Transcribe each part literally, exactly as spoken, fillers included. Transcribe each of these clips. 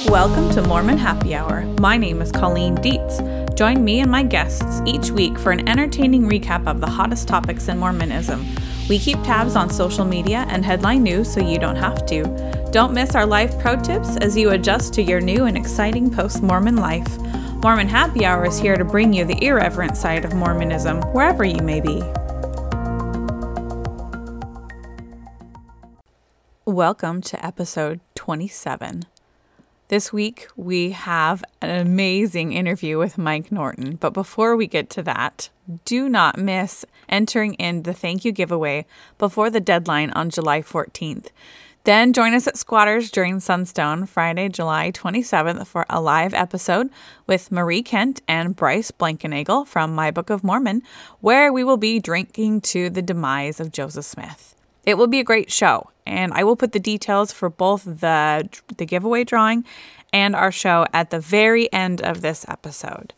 Welcome to Mormon Happy Hour. My name is Colleen Dietz. Join me and my guests each week for an entertaining recap of the hottest topics in Mormonism. We keep tabs on social media and headline news so you don't have to. Don't miss our life pro tips as you adjust to your new and exciting post-Mormon life. Mormon Happy Hour is here to bring you the irreverent side of Mormonism, wherever you may be. Welcome to episode twenty-seven. This week, we have an amazing interview with Mike Norton. But before we get to that, do not miss entering in the thank you giveaway before the deadline on July fourteenth. Then join us at Squatters during Sunstone, Friday, July twenty-seventh, for a live episode with Marie Kent and Bryce Blankenagel from My Book of Mormon, where we will be drinking to the demise of Joseph Smith. It will be a great show, and I will put the details for both the the giveaway drawing and our show at the very end of this episode.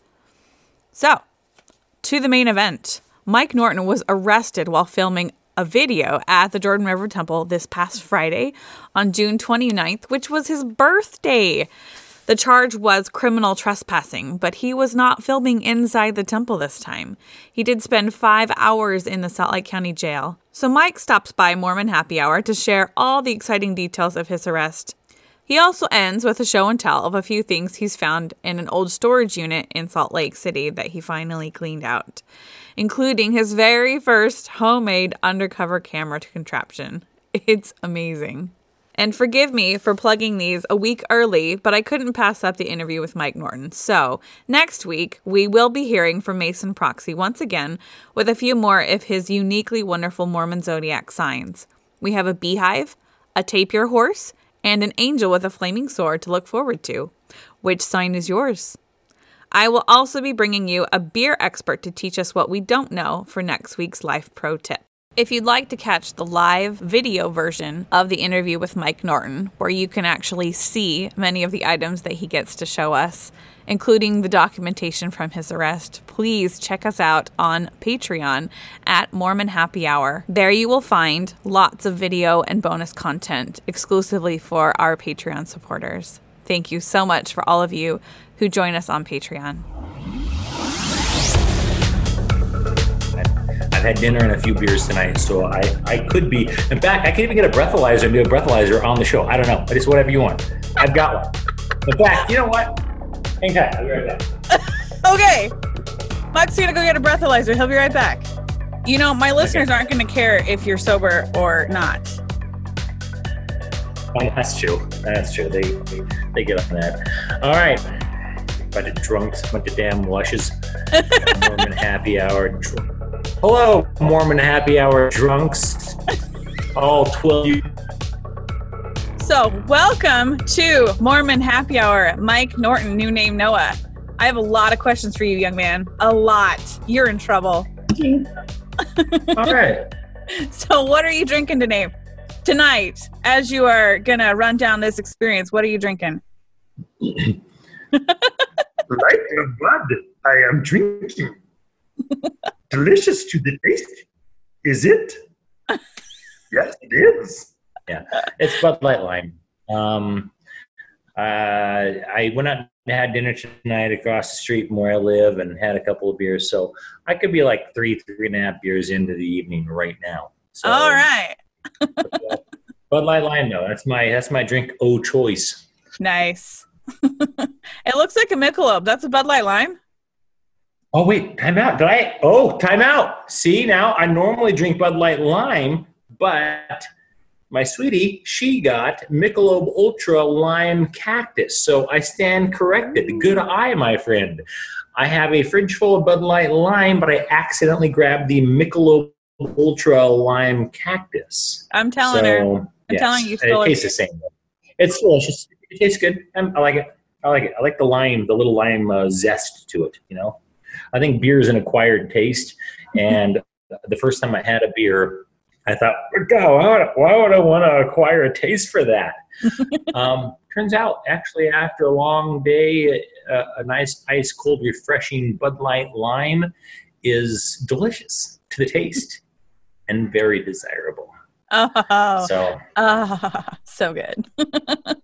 So, to the main event. Mike Norton was arrested while filming a video at the Jordan River Temple this past Friday on June twenty-ninth, which was his birthday. The charge was criminal trespassing, but he was not filming inside the temple this time. He did spend five hours in the Salt Lake County Jail. So Mike stops by Mormon Happy Hour to share all the exciting details of his arrest. He also ends with a show and tell of a few things he's found in an old storage unit in Salt Lake City that he finally cleaned out, including his very first homemade undercover camera contraption. It's amazing. And forgive me for plugging these a week early, but I couldn't pass up the interview with Mike Norton. So next week, we will be hearing from Mason Proxy once again with a few more of his uniquely wonderful Mormon zodiac signs. We have a beehive, a tapir horse, and an angel with a flaming sword to look forward to. Which sign is yours? I will also be bringing you a beer expert to teach us what we don't know for next week's Life Pro Tip. If you'd like to catch the live video version of the interview with Mike Norton, where you can actually see many of the items that he gets to show us, including the documentation from his arrest, please check us out on Patreon at Mormon Happy Hour. There you will find lots of video and bonus content exclusively for our Patreon supporters. Thank you so much for all of you who join us on Patreon. I've had dinner and a few beers tonight, so I, I could be. In fact, I could even get a breathalyzer and do a breathalyzer on the show. I don't know. It's whatever you want. I've got one. In fact, you know what? Hang tight. I'll be right back. Okay. Mike's going to go get a breathalyzer. He'll be right back. You know, my listeners okay. aren't going to care if you're sober or not. Oh, that's true. That's true. They, they they get on that. All right. Bunch of drunks, bunch of damn lushes. Mormon Happy Hour. Dr- Hello, Mormon Happy Hour drunks. All twelve. So, welcome to Mormon Happy Hour. Mike Norton, new name Noah. I have a lot of questions for you, young man. A lot. You're in trouble. All right. So, what are you drinking today? Tonight, as you are going to run down this experience, what are you drinking? Like a blood, I am drinking. Delicious to the taste. Is it? Yes, it is. Yeah, it's Bud Light Lime. Um, uh, I went out and had dinner tonight across the street from where I live and had a couple of beers. So I could be like three, three and a half beers into the evening right now. So, all right. Bud Light Lime, though. That's my that's my drink of choice. Nice. It looks like a Michelob. That's a Bud Light Lime. Oh, wait, time out. Did I? Oh, time out. See, now I normally drink Bud Light Lime, but my sweetie, she got Michelob Ultra Lime Cactus. So I stand corrected. Good eye, my friend. I have a fridge full of Bud Light Lime, but I accidentally grabbed the Michelob Ultra Lime Cactus. I'm telling so, her. I'm yes, telling you. It tastes the same. It's delicious. It tastes good. I like it. I like it. I like the lime, the little lime uh, zest to it, you know? I think beer is an acquired taste, and the first time I had a beer, I thought, God, why would I, why would I want to acquire a taste for that? um, turns out, actually, after a long day, uh, a nice, ice cold, refreshing Bud Light Lime is delicious to the taste and very desirable. Oh, so, oh, so good.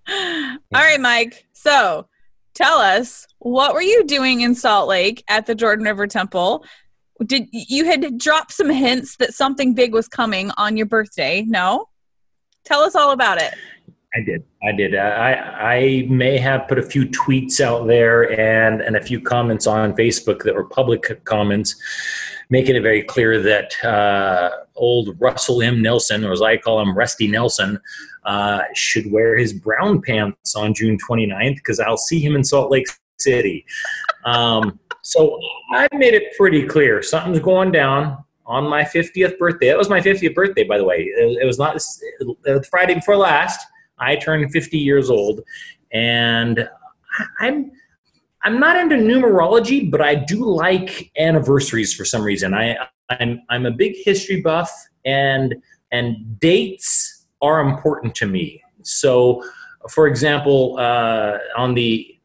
All right, Mike. So tell us, what were you doing in Salt Lake at the Jordan River Temple? Did you had dropped some hints that something big was coming on your birthday? No? Tell us all about it. I did. I did. I, I may have put a few tweets out there and, and a few comments on Facebook that were public comments, making it very clear that uh, old Russell M. Nelson, or as I call him, Rusty Nelson, uh, should wear his brown pants on June twenty-ninth because I'll see him in Salt Lake City. Um, so I made it pretty clear. Something's going down on my fiftieth birthday. That was my fiftieth birthday, by the way. It, it was not it, Friday before last. I turned fifty years old, and I'm I'm not into numerology, but I do like anniversaries for some reason. I I'm I'm a big history buff, and and dates are important to me. So, for example, uh, on the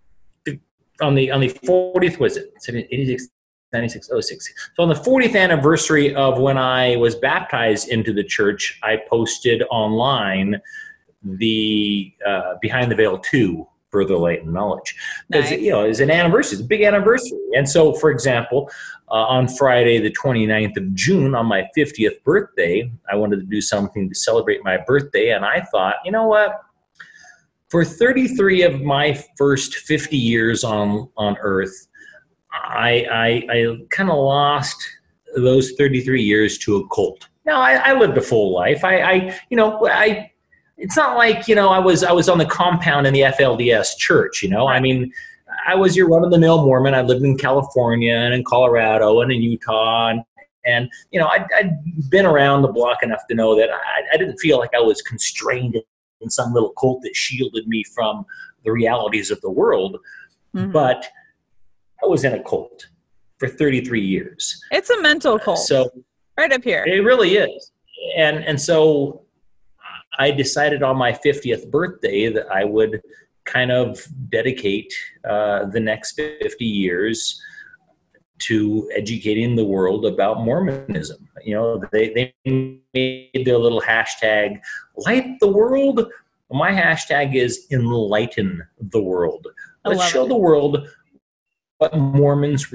on the on the fortieth, was it eighty-six, ninety-six, oh six? So on the fortieth anniversary of when I was baptized into the church, I posted online the uh, Behind the Veil two, Further Light and Knowledge. Because, Nice. you know, it's an anniversary. It's a big anniversary. And so, for example, uh, on Friday, the twenty-ninth of June, on my fiftieth birthday, I wanted to do something to celebrate my birthday. And I thought, you know what? For thirty-three of my first fifty years on, on Earth, I, I, I kind of lost those thirty-three years to a cult. Now, I, I lived a full life. I, I you know, I... It's not like, you know, I was I was on the compound in the F L D S church, you know. I mean, I was your run-of-the-mill Mormon. I lived in California and in Colorado and in Utah. And, and you know, I'd, I'd been around the block enough to know that I, I didn't feel like I was constrained in some little cult that shielded me from the realities of the world. Mm-hmm. But I was in a cult for thirty-tee years. It's a mental cult. So right up here. It really is. And and so I decided on my fiftieth birthday that I would kind of dedicate uh, the next fifty years to educating the world about Mormonism. You know, they, they made their little hashtag, light the world. My hashtag is enlighten the world. Let's show it. the world what Mormons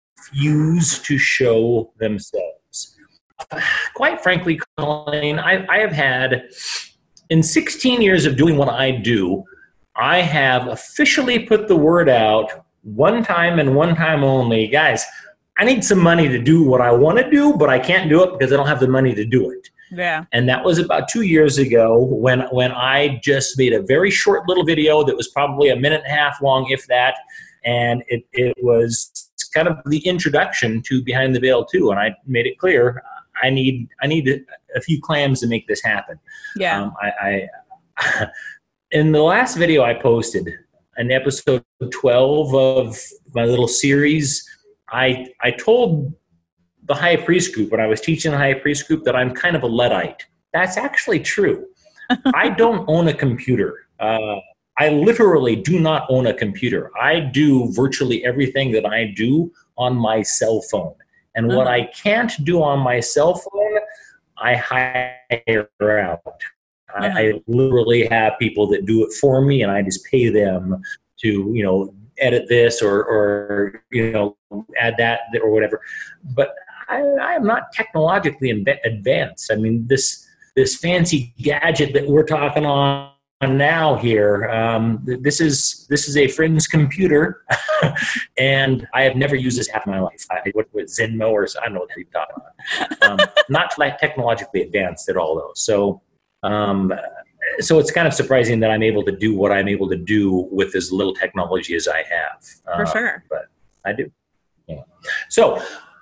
refuse to show themselves. Quite frankly, Colleen, I, I have had, in sixteen years of doing what I do, I have officially put the word out one time and one time only. Guys, I need some money to do what I want to do, but I can't do it because I don't have the money to do it. Yeah. And that was about two years ago when, when I just made a very short little video that was probably a minute and a half long, if that. And it, it was kind of the introduction to Behind the Veil two. And I made it clear, I need I need a few clams to make this happen. Yeah. Um, I, I in the last video I posted, in episode twelve of my little series, I I told the high priest group when I was teaching the high priest group that I'm kind of a Luddite. That's actually true. I don't own a computer. Uh, I literally do not own a computer. I do virtually everything that I do on my cell phone. And what I can't do on my cell phone, I hire out. Uh-huh. I, I literally have people that do it for me, and I just pay them to, you know, edit this or, or you know, add that or whatever. But I, I am not technologically advanced. I mean, this this fancy gadget that we're talking on now here, um, this is this is a friend's computer, and I have never used this app in my life. I, what was Zenmo or I don't know what you're talking about. Um, not like technologically advanced at all, though. So, um, so it's kind of surprising that I'm able to do what I'm able to do with as little technology as I have. For uh, sure, but I do. Yeah. So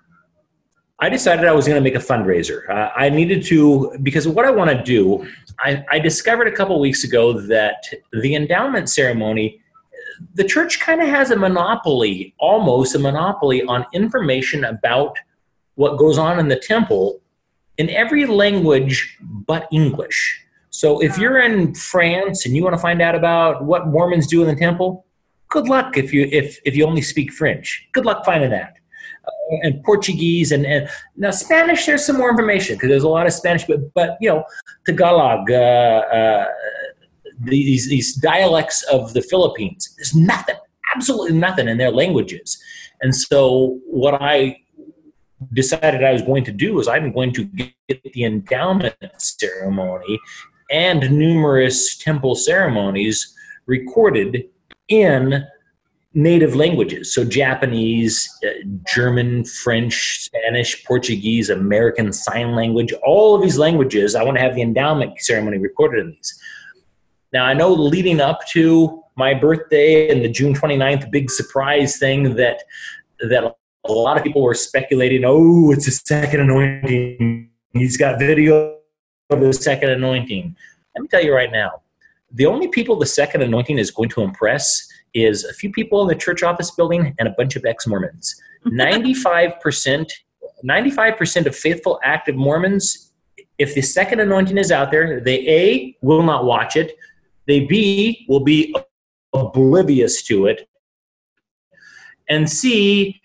I decided I was going to make a fundraiser. Uh, I needed to, because what I want to do, I, I discovered a couple weeks ago that the endowment ceremony, the church kind of has a monopoly, almost a monopoly on information about what goes on in the temple in every language but English. So if you're in France and you want to find out about what Mormons do in the temple, good luck if you if if you only speak French. Good luck finding that. Uh, and Portuguese and, and now Spanish, there's some more information because there's a lot of Spanish, but but you know, Tagalog, uh, uh, these, these dialects of the Philippines. There's nothing, absolutely nothing in their languages. And so what I decided I was going to do is I'm going to get the endowment ceremony and numerous temple ceremonies recorded in native languages. So Japanese, uh, German, French, Spanish, Portuguese, American Sign Language, all of these languages, I want to have the endowment ceremony recorded in these. Now, I know leading up to my birthday and the June twenty-ninth big surprise thing that that a lot of people were speculating, oh, it's a second anointing. He's got video of the second anointing. Let me tell you right now, the only people the second anointing is going to impress is a few people in the church office building and a bunch of ex-Mormons. ninety-five percent, ninety-five percent of faithful, active Mormons, if the second anointing is out there, they A, will not watch it. They B, will be oblivious to it. And C,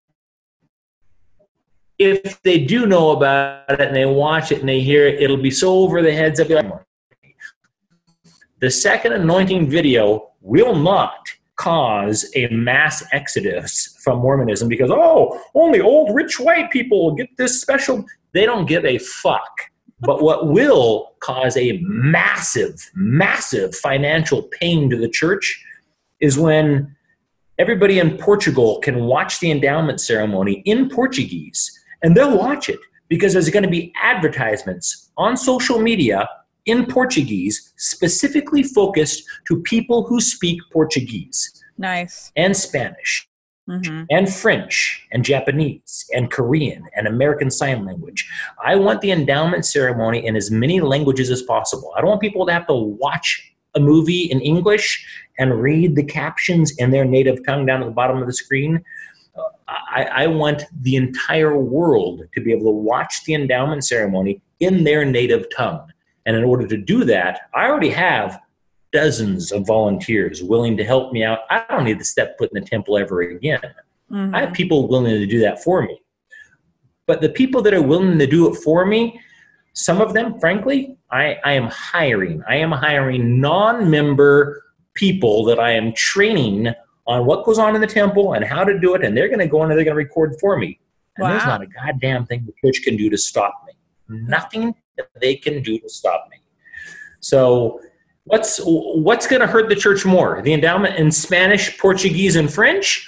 if they do know about it and they watch it and they hear it, it'll be so over the heads of them. The second anointing video will not cause a mass exodus from Mormonism because, oh, only old rich white people will get this special. They don't give a fuck. But what will cause a massive, massive financial pain to the church is when everybody in Portugal can watch the endowment ceremony in Portuguese, and they'll watch it because there's going to be advertisements on social media in Portuguese specifically focused to people who speak Portuguese. Nice. And Spanish. Mm-hmm. And French and Japanese and Korean and American Sign Language. I want the endowment ceremony in as many languages as possible. I don't want people to have to watch a movie in English and read the captions in their native tongue down at the bottom of the screen. Uh, I, I want the entire world to be able to watch the endowment ceremony in their native tongue. And in order to do that, I already have dozens of volunteers willing to help me out. I don't need to step foot in the temple ever again. Mm-hmm. I have people willing to do that for me. But the people that are willing to do it for me, some of them, frankly, I, I am hiring. I am hiring non-member people that I am training on what goes on in the temple and how to do it, and they're going to go in and they're going to record for me. And wow. There's not a goddamn thing the church can do to stop me. Nothing that they can do to stop me. So what's what's going to hurt the church more? The endowment in Spanish, Portuguese, and French,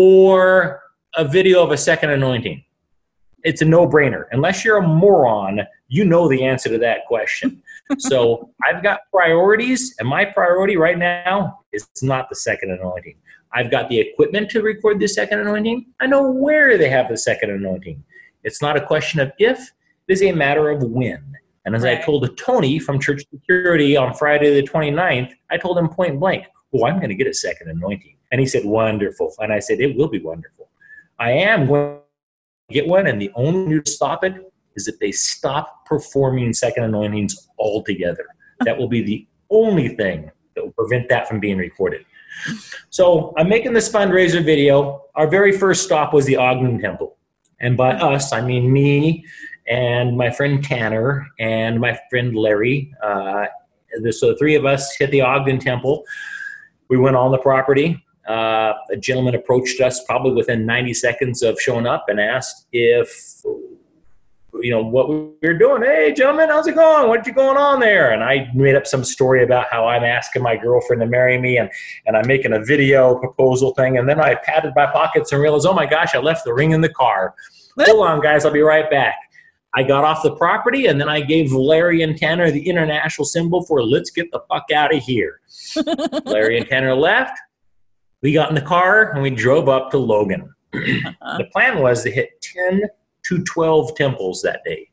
or a video of a second anointing? It's a no-brainer. Unless you're a moron, you know the answer to that question. So I've got priorities, and my priority right now is not the second anointing. I've got the equipment to record the second anointing. I know where they have the second anointing. It's not a question of if, it is a matter of when. And as right. I told Tony from Church Security on Friday the twenty-ninth, I told him point blank, oh, I'm going to get a second anointing. And he said, wonderful. And I said, it will be wonderful. I am going to get one, and the only way to stop it is if they stop performing second anointings altogether. That will be the only thing that will prevent that from being recorded. So I'm making this fundraiser video. Our very first stop was the Ogden Temple. And by us, I mean me and my friend Tanner and my friend Larry. Uh, so the three of us hit the Ogden Temple. We went on the property. Uh, a gentleman approached us probably within ninety seconds of showing up and asked if, you know, what we were doing. Hey, gentlemen, how's it going? What's going on there? And I made up some story about how I'm asking my girlfriend to marry me, and, and I'm making a video proposal thing. And then I patted my pockets and realized, oh my gosh, I left the ring in the car. Hold on, guys, I'll be right back. I got off the property, and then I gave Larry and Tanner the international symbol for let's get the fuck out of here. Larry and Tanner left. We got in the car, and we drove up to Logan. Uh-huh. The plan was to hit ten to twelve temples that day.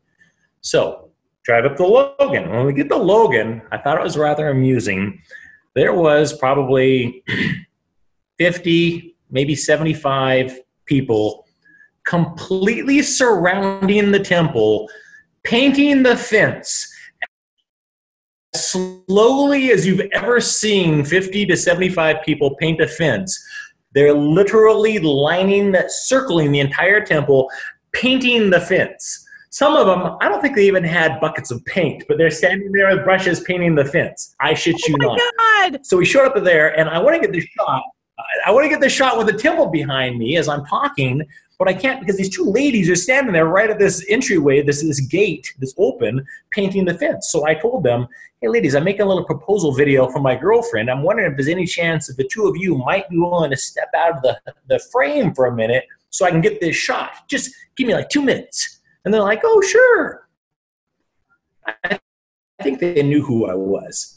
So drive up to Logan. When we get to Logan, I thought it was rather amusing. There was probably fifty, maybe seventy-five people completely surrounding the temple, painting the fence as slowly as you've ever seen fifty to seventy-five people paint a fence. They're literally lining that, circling the entire temple, painting the fence. Some of them, I don't think they even had buckets of paint, but they're standing there with brushes painting the fence. I shit you Oh my not. God. So we showed up there, and I want to get this shot. I want to get this shot with the temple behind me as I'm talking, but I can't because these two ladies are standing there right at this entryway, this this gate, this open, painting the fence. So I told them, hey, ladies, I'm making a little proposal video for my girlfriend. I'm wondering if there's any chance that the two of you might be willing to step out of the, the frame for a minute so I can get this shot. Just give me like two minutes. And they're like, oh, sure. I think they knew who I was.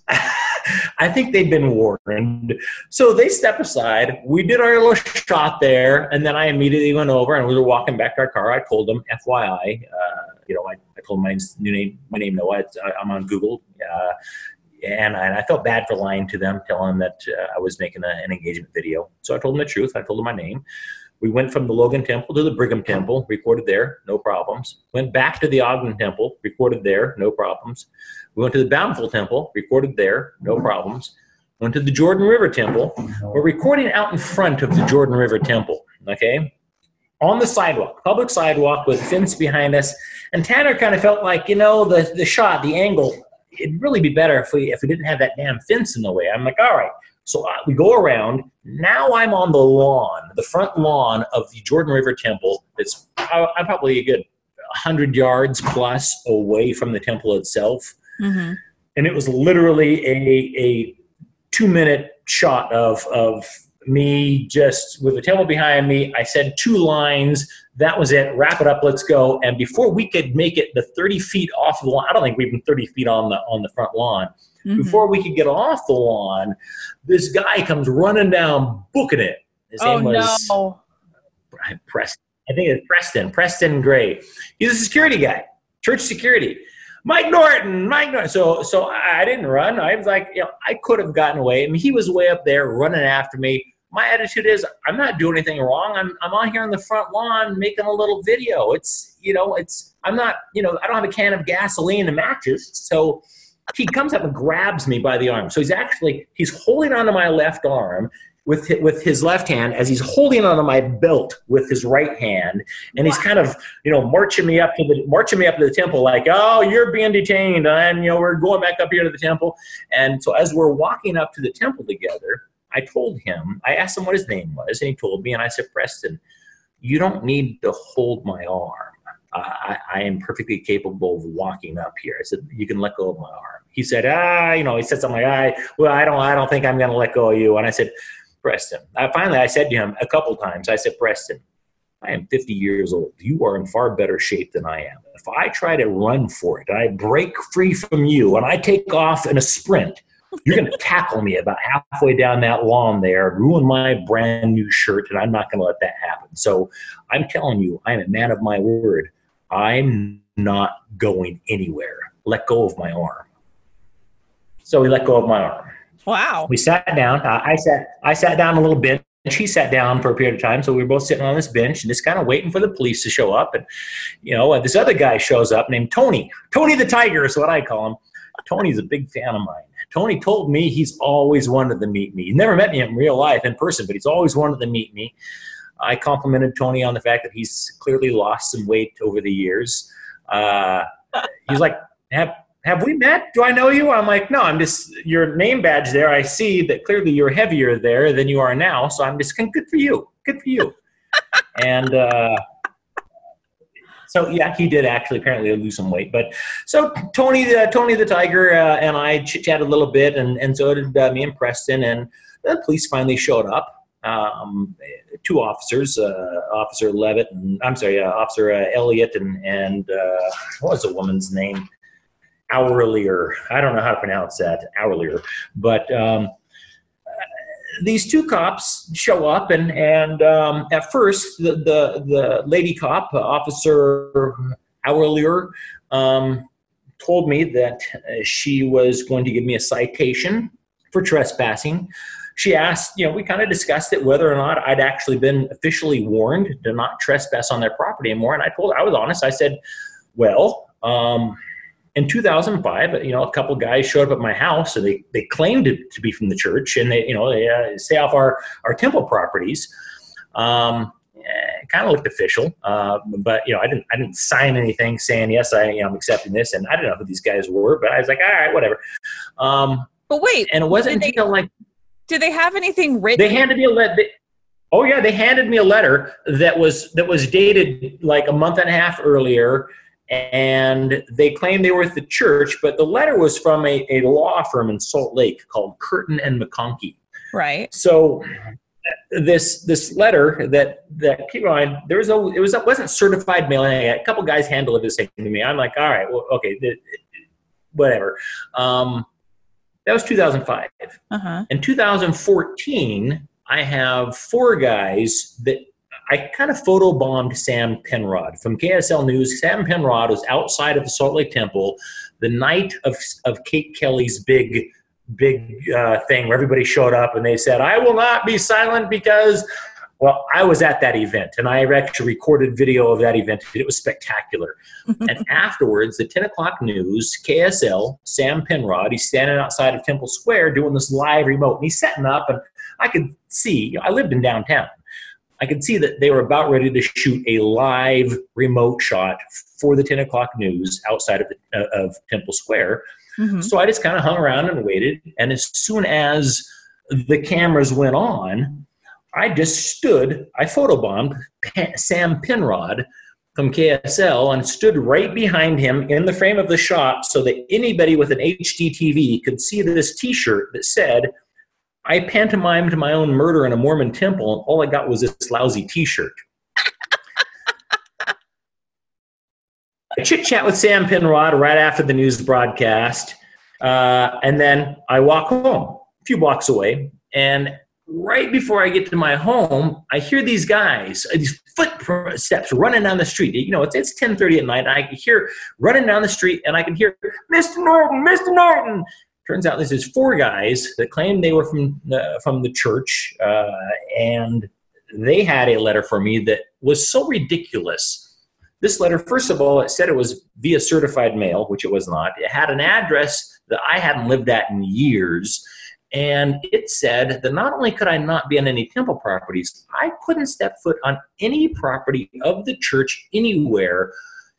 I think they'd been warned. So they stepped aside. We did our little shot there, and then I immediately went over, and we were walking back to our car. I told them, F Y I, uh, you know, I, I told them my new name, my name Noah. I'm on Google. Uh, and, I, and I felt bad for lying to them, telling them that uh, I was making a, an engagement video. So I told them the truth. I told them my name. We went from the Logan Temple to the Brigham Temple, recorded there, no problems. Went back to the Ogden Temple, recorded there, no problems. We went to the Bountiful Temple, recorded there, no problems. Went to the Jordan River Temple. We're recording out in front of the Jordan River Temple, okay? On the sidewalk, public sidewalk with a fence behind us. And Tanner kind of felt like, you know, the, the shot, the angle, it'd really be better if we, if we didn't have that damn fence in the way. I'm like, all right. So uh, we go around. Now I'm on the lawn, the front lawn of the Jordan River Temple. It's uh, I'm probably a good one hundred yards plus away from the temple itself. Mm-hmm. And it was literally a, a two-minute shot of, of me just with the temple behind me. I said two lines. That was it. Wrap it up. Let's go. And before we could make it the thirty feet off the lawn, I don't think we've been thirty feet on the on the front lawn. Mm-hmm. Before we could get off the lawn, this guy comes running down, booking it. His oh, name was no. Preston. I think it's Preston. Preston Gray. He's a security guy, church security. Mike Norton, Mike Norton. So, so I didn't run. I was like, you know, I could have gotten away. I mean, he was way up there running after me. My attitude is, I'm not doing anything wrong. I'm, I'm on here on the front lawn making a little video. It's, you know, it's, I'm not, you know, I don't have a can of gasoline and matches. So he comes up and grabs me by the arm. So he's actually, he's holding onto my left arm with his, with his left hand as he's holding onto my belt with his right hand. And he's kind of, you know, marching me up to the, marching me up to the temple like, oh, you're being detained. And, you know, we're going back up here to the temple. And so as we're walking up to the temple together, I told him, I asked him what his name was, and he told me, and I said, Preston, you don't need to hold my arm. Uh, I, I am perfectly capable of walking up here. I said, you can let go of my arm. He said, ah, you know, he said something like, I, well, I don't, I don't think I'm going to let go of you. And I said, Preston, I, finally I said to him a couple times, I said, Preston, I am fifty years old. You are in far better shape than I am. If I try to run for it, and I break free from you, and I take off in a sprint, you're going to tackle me about halfway down that lawn there, ruin my brand new shirt, and I'm not going to let that happen. So I'm telling you, I'm a man of my word. I'm not going anywhere. Let go of my arm. So he let go of my arm. Wow. We sat down. Uh, I sat I sat down a little bench. He sat down for a period of time. So we were both sitting on this bench and just kind of waiting for the police to show up. And, you know, uh, this other guy shows up named Tony. Tony the Tiger is what I call him. Tony's a big fan of mine. Tony told me he's always wanted to meet me. He never met me in real life in person, but he's always wanted to meet me. I complimented Tony on the fact that he's clearly lost some weight over the years. Uh, he's like, have, have we met? Do I know you? I'm like, no, I'm just, your name badge there, I see that clearly you're heavier there than you are now, so I'm just, good for you. Good for you. and uh, so, yeah, he did actually apparently lose some weight. But so Tony the, Tony the Tiger uh, and I chit-chatted a little bit, and, and so did uh, me and Preston, and the police finally showed up. Um, two officers, uh, Officer Levitt, and I'm sorry, uh, Officer uh, Elliott, and and uh, what was the woman's name? Hourlier. I don't know how to pronounce that. Hourlier. But um, these two cops show up, and and um, at first the the, the lady cop, uh, Officer Hourlier, um, told me that uh, she was going to give me a citation for trespassing. She asked, you know, we kind of discussed it, whether or not I'd actually been officially warned to not trespass on their property anymore. And I told her, I was honest. I said, well, um, in two thousand five, you know, a couple guys showed up at my house, and they, they claimed to, to be from the church, and they, you know, they uh, stay off our, our temple properties. Um, kind of looked official, uh, but you know, I didn't I didn't sign anything saying yes, I you know, I'm accepting this, and I didn't know who these guys were, but I was like, all right, whatever. Um, but wait, and it wasn't did until they, like did they have anything written? they handed me a letter. Oh yeah, they handed me a letter that was that was dated like a month and a half earlier. And they claimed they were at the church, but the letter was from a, a law firm in Salt Lake called Curtin and McConkie. Right. So this this letter that that keep in mind, there was no it was it wasn't certified mailing. A couple guys handled this thing to me. I'm like, all right, well, okay, th- whatever. Um, that was two thousand five. Uh-huh. In two thousand fourteen, I have four guys that. I kind of photobombed Sam Penrod from K S L News. Sam Penrod was outside of the Salt Lake Temple the night of of Kate Kelly's big, big uh, thing where everybody showed up and they said, I will not be silent because, well, I was at that event and I actually recorded video of that event. It was spectacular. And afterwards, the ten o'clock news, K S L, Sam Penrod, he's standing outside of Temple Square doing this live remote. And he's setting up and I could see, I lived in downtown. I could see that they were about ready to shoot a live remote shot for the ten o'clock news outside of, the, uh, of Temple Square. Mm-hmm. So I just kind of hung around and waited. And as soon as the cameras went on, I just stood, I photobombed Sam Penrod from K S L and stood right behind him in the frame of the shot so that anybody with an H D T V could see this T-shirt that said, I pantomimed my own murder in a Mormon temple, and all I got was this lousy T-shirt. I chit-chat with Sam Penrod right after the news broadcast, uh, and then I walk home a few blocks away, and right before I get to my home, I hear these guys, these footsteps running down the street. You know, it's it's ten thirty at night, and I can hear running down the street, and I can hear, Mister Norton, Mister Norton! Turns out this is four guys that claimed they were from the, from the church, uh, and they had a letter for me that was so ridiculous. This letter, first of all, it said it was via certified mail, which it was not. It had an address that I hadn't lived at in years, and it said that not only could I not be on any temple properties, I couldn't step foot on any property of the church anywhere,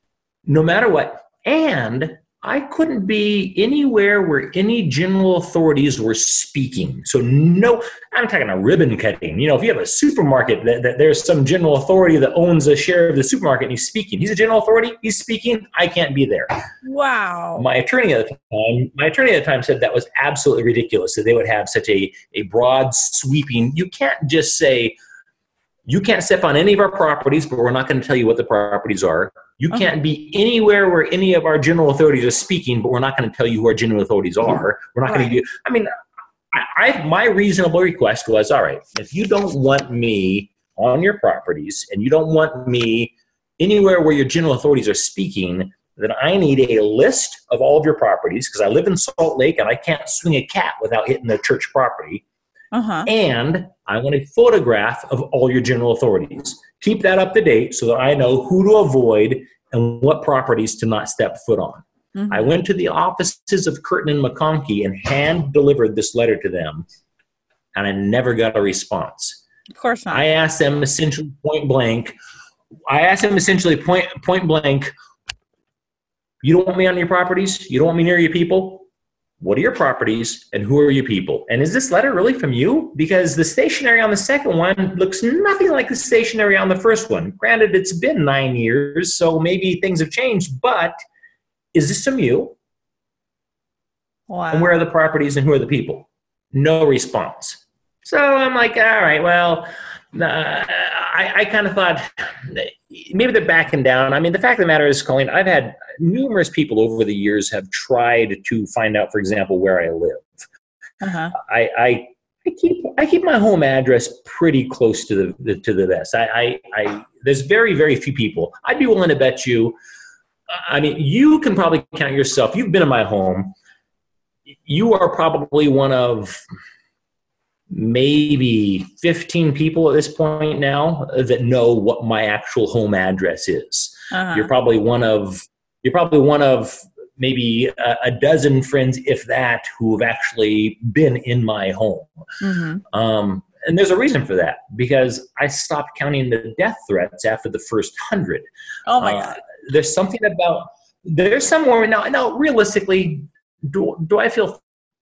no matter what, and I couldn't be anywhere where any general authorities were speaking. So no, I'm talking a ribbon cutting. You know, if you have a supermarket, that, that there's some general authority that owns a share of the supermarket and he's speaking. He's a general authority, he's speaking, I can't be there. Wow. My attorney at the time, my attorney at the time said that was absolutely ridiculous, that they would have such a, a broad sweeping, you can't just say, you can't step on any of our properties, but we're not going to tell you what the properties are. You Okay. can't be anywhere where any of our general authorities are speaking, but we're not going to tell you who our general authorities are. We're not Right. going to do, I mean, I, I, my reasonable request was, all right, if you don't want me on your properties and you don't want me anywhere where your general authorities are speaking, then I need a list of all of your properties because I live in Salt Lake and I can't swing a cat without hitting the church property. Uh-huh. And I want a photograph of all your general authorities. Keep that up to date so that I know who to avoid and what properties to not step foot on. Mm-hmm. I went to the offices of Curtin and McConkie and hand-delivered this letter to them, and I never got a response. Of course not. I asked them essentially point blank, I asked them essentially point, point blank, you don't want me on your properties? You don't want me near your people? What are your properties and who are your people? And is this letter really from you? Because the stationery on the second one looks nothing like the stationery on the first one. Granted, it's been nine years, so maybe things have changed, but is this from you? Wow. And where are the properties and who are the people? No response. So I'm like, all right, well, uh, I, I kind of thought maybe they're backing down. I mean, the fact of the matter is, Colleen, I've had numerous people over the years have tried to find out, for example, where I live. Uh-huh. I, I, I keep I keep my home address pretty close to the, the to the vest. I, I, I there's very very few people. I'd be willing to bet you. I mean, you can probably count yourself. You've been in my home. You are probably one of maybe fifteen people at this point now that know what my actual home address is. Uh-huh. You're probably one of you're probably one of maybe a, a dozen friends, if that, who have actually been in my home. Mm-hmm. Um, and there's a reason for that, because I stopped counting the death threats after the first hundred. Oh my uh, God. There's something about, there's somewhere, now, now realistically, do, do I feel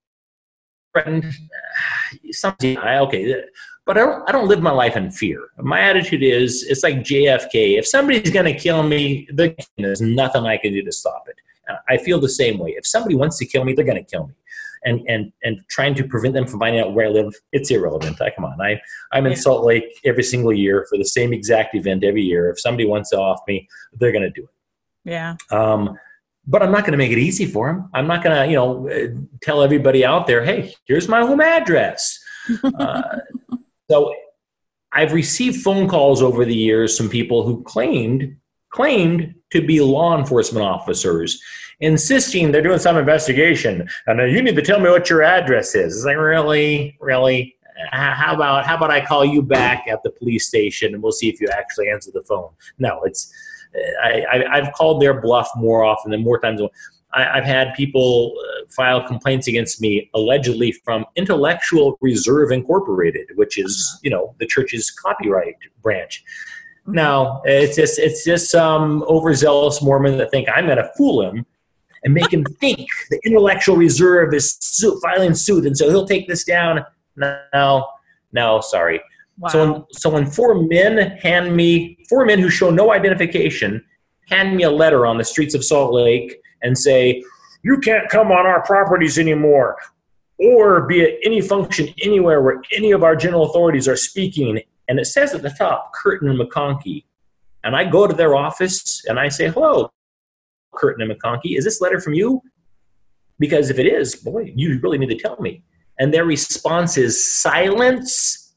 threatened? Something, I, okay, but I don't, I don't live my life in fear. My attitude is, it's like J F K. If somebody's going to kill me, there's nothing I can do to stop it. I feel the same way. If somebody wants to kill me, they're going to kill me. And, and and trying to prevent them from finding out where I live, it's irrelevant. I, come on, I, I'm in Yeah. Salt Lake every single year for the same exact event every year. If somebody wants to off me, they're going to do it. Yeah. Um, but I'm not going to make it easy for them. I'm not going to, you know, uh, tell everybody out there, hey, here's my home address. Uh, so I've received phone calls over the years from people who claimed claimed to be law enforcement officers, insisting they're doing some investigation, and uh, you need to tell me what your address is. It's like, really, really? How about how about I call you back at the police station and we'll see if you actually answer the phone? No, it's I, I, I've called their bluff more often than more times. I, I've had people uh, file complaints against me allegedly from Intellectual Reserve Incorporated, which is, you know, the church's copyright branch. No, it's just it's just some overzealous Mormon that think I'm going to fool him and make him think the Intellectual Reserve is su- filing suit, and so he'll take this down. No, no, sorry. Wow. So when, so when four men hand me, four men who show no identification, hand me a letter on the streets of Salt Lake and say, you can't come on our properties anymore, or be at any function anywhere where any of our general authorities are speaking, and it says at the top, Curtin and McConkie. And I go to their office and I say, hello, Curtin and McConkie, is this letter from you? Because if it is, boy, you really need to tell me. And their response is silence.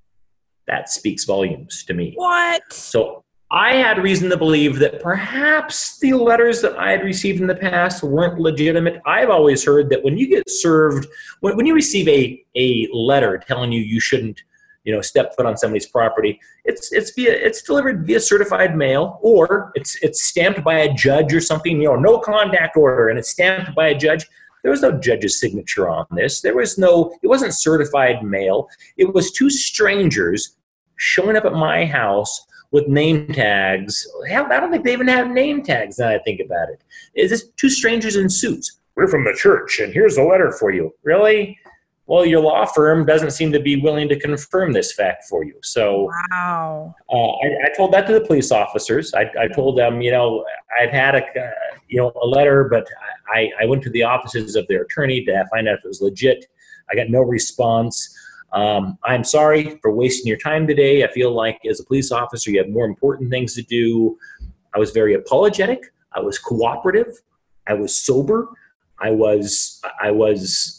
That speaks volumes to me. What? So I had reason to believe that perhaps the letters that I had received in the past weren't legitimate. I've always heard that when you get served, when, when you receive a, a letter telling you you shouldn't, you know, step foot on somebody's property, it's it's via it's delivered via certified mail, or it's it's stamped by a judge or something, you know, no contact order, and it's stamped by a judge. There was no judge's signature on this. There was no, it wasn't certified mail. It was two strangers showing up at my house with name tags. Hell, I don't think they even have name tags now that I think about it. It's just two strangers in suits. We're from the church, and here's a letter for you. Really? Well, your law firm doesn't seem to be willing to confirm this fact for you. So Wow. uh, I, I told that to the police officers. I, I told them, you know, I'd had a, uh, you know, a letter, but I, I went to the offices of their attorney to find out if it was legit. I got no response. Um, I'm sorry for wasting your time today. I feel like as a police officer, you have more important things to do. I was very apologetic. I was cooperative. I was sober. I was, I was,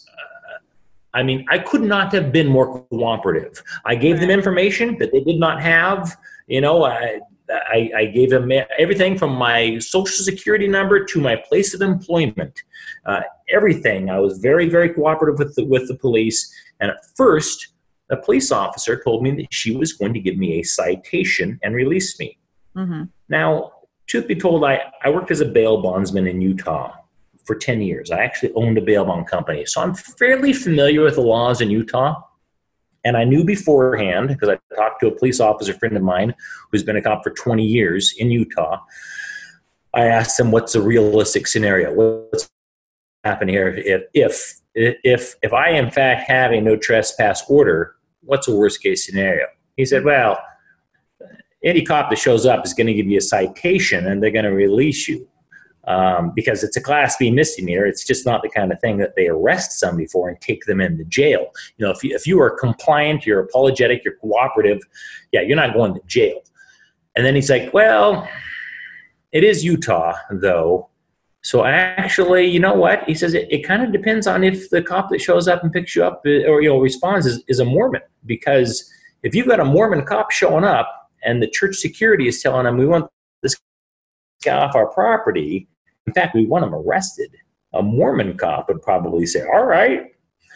I mean, I could not have been more cooperative. I gave them information that they did not have. You know, I, I, I gave them everything from my social security number to my place of employment. Uh, everything. I was very, very cooperative with the, with the police. And at first, the police officer told me that she was going to give me a citation and release me. Mm-hmm. Now, truth be told, I, I worked as a bail bondsman in Utah for ten years. I actually owned a bail bond company. So I'm fairly familiar with the laws in Utah. And I knew beforehand, because I talked to a police officer friend of mine who's been a cop for twenty years in Utah. I asked him, what's a realistic scenario? What's happen here if, if, if, if I in fact have a no trespass order, what's a worst case scenario? He said, well, any cop that shows up is going to give you a citation and they're going to release you. Um, because it's a Class B misdemeanor. It's just not the kind of thing that they arrest somebody for and take them into jail. You know, if you, if you are compliant, you're apologetic, you're cooperative, yeah, you're not going to jail. And then he's like, well, it is Utah, though. So actually, you know what? He says it, it kind of depends on if the cop that shows up and picks you up or, you know, responds is, is a Mormon. Because if you've got a Mormon cop showing up and the church security is telling them, we want this guy off our property, in fact, we want him arrested, a Mormon cop would probably say, all right.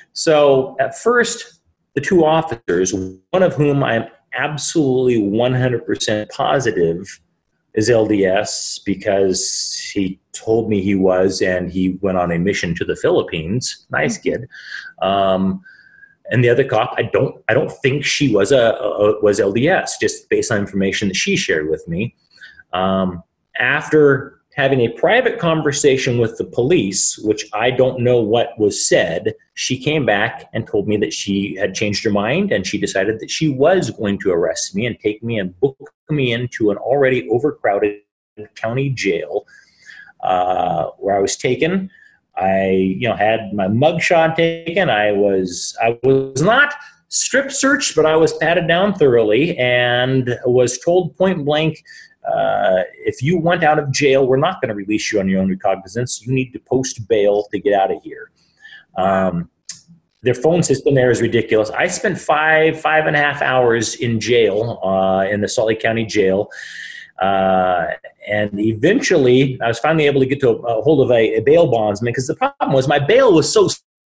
So at first, the two officers, one of whom I'm absolutely one hundred percent positive is L D S because he told me he was, and he went on a mission to the Philippines. Nice kid. Um, And the other cop, I don't, I don't think she was a, a was L D S, just based on information that she shared with me. Um, after having a private conversation with the police, which I don't know what was said, she came back and told me that she had changed her mind and she decided that she was going to arrest me and take me and book me into an already overcrowded county jail, uh, where I was taken. I, you know, had my mugshot taken. I was, I was not strip searched, but I was patted down thoroughly and was told point blank, Uh, if you went out of jail, we're not going to release you on your own recognizance. You need to post bail to get out of here. Um, their phone system there is ridiculous. I spent five, five and a half hours in jail, uh, in the Salt Lake County jail. Uh, and eventually I was finally able to get to a, a hold of a, a bail bondsman, because the problem was my bail was so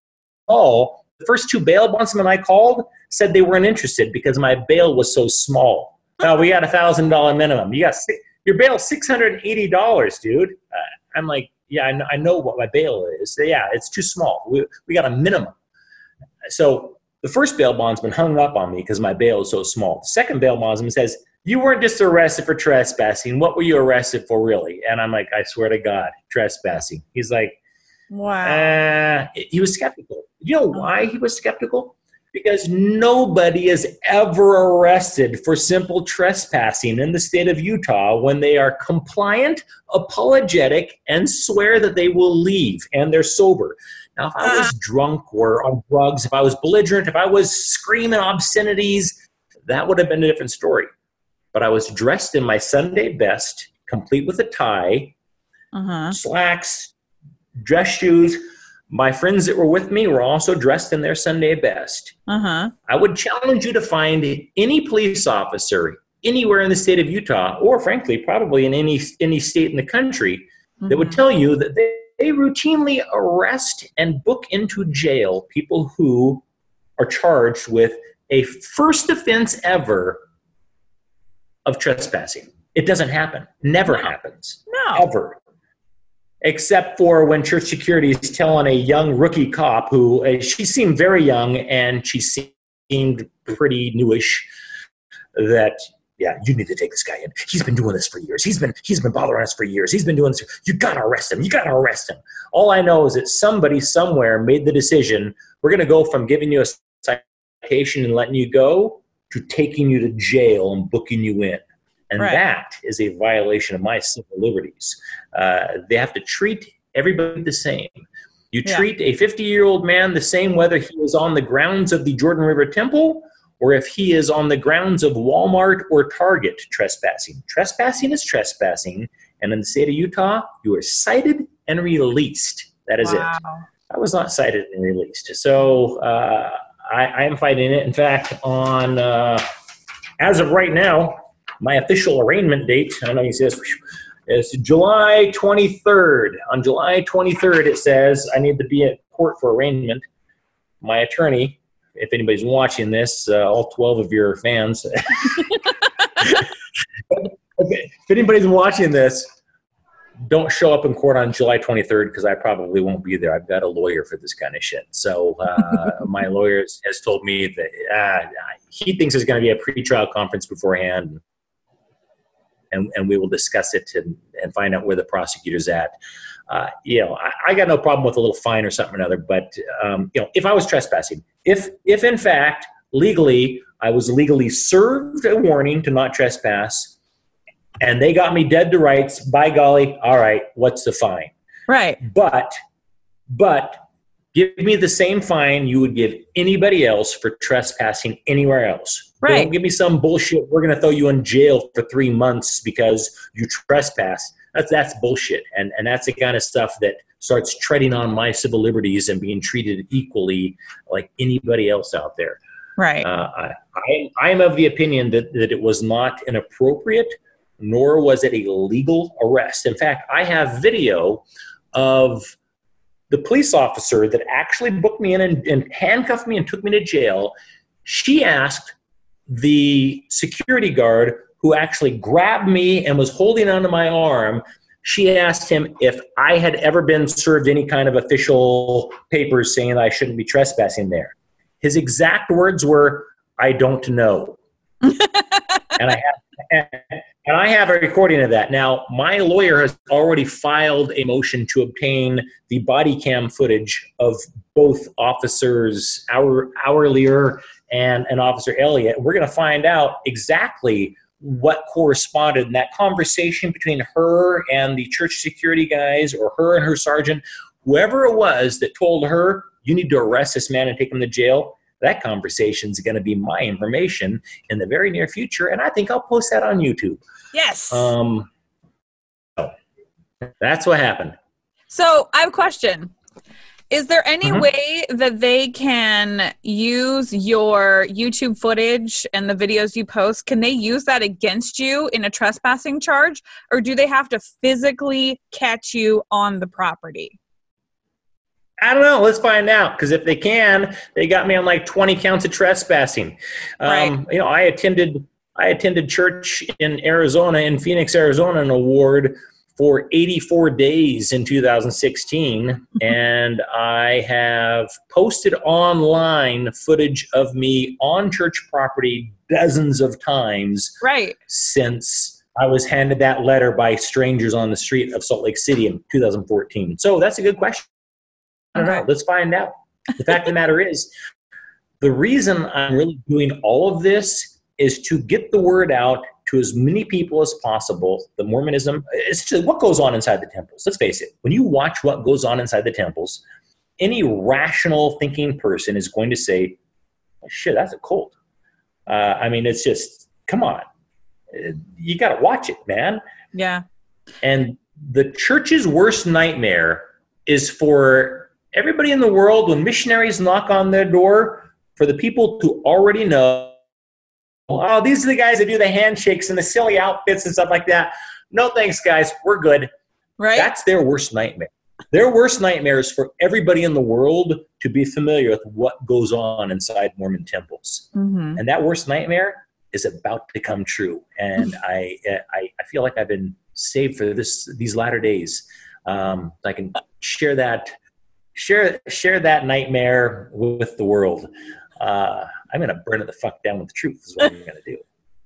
small. The first two bail bondsmen I called said they weren't interested because my bail was so small. No, we got a thousand dollar minimum. You got your bail six hundred eighty dollars, dude. Uh, I'm like, yeah, I know, I know what my bail is. So, yeah, it's too small. We we got a minimum. So the first bail bondsman hung up on me because my bail is so small. The second bail bondsman says, "You weren't just arrested for trespassing. What were you arrested for, really?" And I'm like, "I swear to God, trespassing." He's like, wow. Uh, he was skeptical. You know why he was skeptical? Because nobody is ever arrested for simple trespassing in the state of Utah when they are compliant, apologetic, and swear that they will leave and they're sober. Now, if I was drunk or on drugs, if I was belligerent, if I was screaming obscenities, that would have been a different story. But I was dressed in my Sunday best, complete with a tie, uh-huh. slacks, dress shoes. My friends that were with me were also dressed in their Sunday best. Uh-huh. I would challenge you to find any police officer anywhere in the state of Utah, or frankly, probably in any any state in the country, mm-hmm. that would tell you that they, they routinely arrest and book into jail people who are charged with a first offense ever of trespassing. It doesn't happen. Never no. happens. No. Ever. Except for when church security is telling a young rookie cop who, uh, she seemed very young and she seemed pretty newish, that, yeah, you need to take this guy in. He's been doing this for years. He's been he's been bothering us for years. He's been doing this. You got to arrest him. You got to arrest him. All I know is that somebody somewhere made the decision, we're going to go from giving you a citation and letting you go to taking you to jail and booking you in. And right. that is a violation of my civil liberties. Uh, they have to treat everybody the same. You yeah. treat a fifty-year-old man the same whether he is on the grounds of the Jordan River Temple or if he is on the grounds of Walmart or Target trespassing. Trespassing is trespassing, and in the state of Utah, you are cited and released. That is wow. it. I was not cited and released. So uh, I, I am fighting it. In fact, on uh, as of right now, my official arraignment date, I know you see this, is July twenty-third. On July twenty-third, it says I need to be at court for arraignment. My attorney, if anybody's watching this, uh, all twelve of your fans, if anybody's watching this, don't show up in court on July twenty-third because I probably won't be there. I've got a lawyer for this kind of shit. So uh, my lawyer has told me that uh, he thinks there's going to be a pretrial conference beforehand. And, and we will discuss it and, and find out where the prosecutor's at. Uh, you know, I, I got no problem with a little fine or something or another, but, um, you know, if I was trespassing, if, if in fact, legally, I was legally served a warning to not trespass, and they got me dead to rights, by golly, all right, what's the fine? Right. But, but give me the same fine you would give anybody else for trespassing anywhere else. Right. Don't give me some bullshit, we're going to throw you in jail for three months because you trespass. That's that's bullshit. And and that's the kind of stuff that starts treading on my civil liberties and being treated equally like anybody else out there. Right. Uh, I, I am of the opinion that, that it was not inappropriate, nor was it a legal arrest. In fact, I have video of the police officer that actually booked me in and, and handcuffed me and took me to jail. She asked the security guard who actually grabbed me and was holding onto my arm, she asked him if I had ever been served any kind of official papers saying I shouldn't be trespassing there. His exact words were, "I don't know." and I have and I have a recording of that. Now, my lawyer has already filed a motion to obtain the body cam footage of both officers, our Hourlier and, and Officer Elliott. We're going to find out exactly what corresponded in that conversation between her and the church security guys, or her and her sergeant, whoever it was that told her, "You need to arrest this man and take him to jail." That conversation is going to be my information in the very near future, and I think I'll post that on YouTube. Yes. Um, so that's what happened. So I have a question. Is there any Mm-hmm. way that they can use your YouTube footage and the videos you post? Can they use that against you in a trespassing charge, or do they have to physically catch you on the property? I don't know. Let's find out. Because if they can, they got me on like twenty counts of trespassing. Um, Right. You know, I attended I attended church in Arizona, in Phoenix, Arizona, an award for eighty-four days in two thousand sixteen, and I have posted online footage of me on church property dozens of times Right. since I was handed that letter by strangers on the street of Salt Lake City in two thousand fourteen. So that's a good question. I don't Okay. know. Let's find out. The fact of the matter is, the reason I'm really doing all of this is to get the word out to as many people as possible. The Mormonism, essentially what goes on inside the temples. Let's face it. When you watch what goes on inside the temples, any rational thinking person is going to say, shit, that's a cult. Uh, I mean, it's just, come on. You got to watch it, man. Yeah. And the church's worst nightmare is for everybody in the world, when missionaries knock on their door, for the people to already know, oh, these are the guys that do the handshakes and the silly outfits and stuff like that. No thanks, guys. We're good. Right. That's their worst nightmare. Their worst nightmare is for everybody in the world to be familiar with what goes on inside Mormon temples. Mm-hmm. And that worst nightmare is about to come true. And I, I, I feel like I've been saved for this these latter days. Um, I can share that, share share that nightmare with the world. Uh, I'm gonna burn it the fuck down with the truth. Is what I'm gonna do.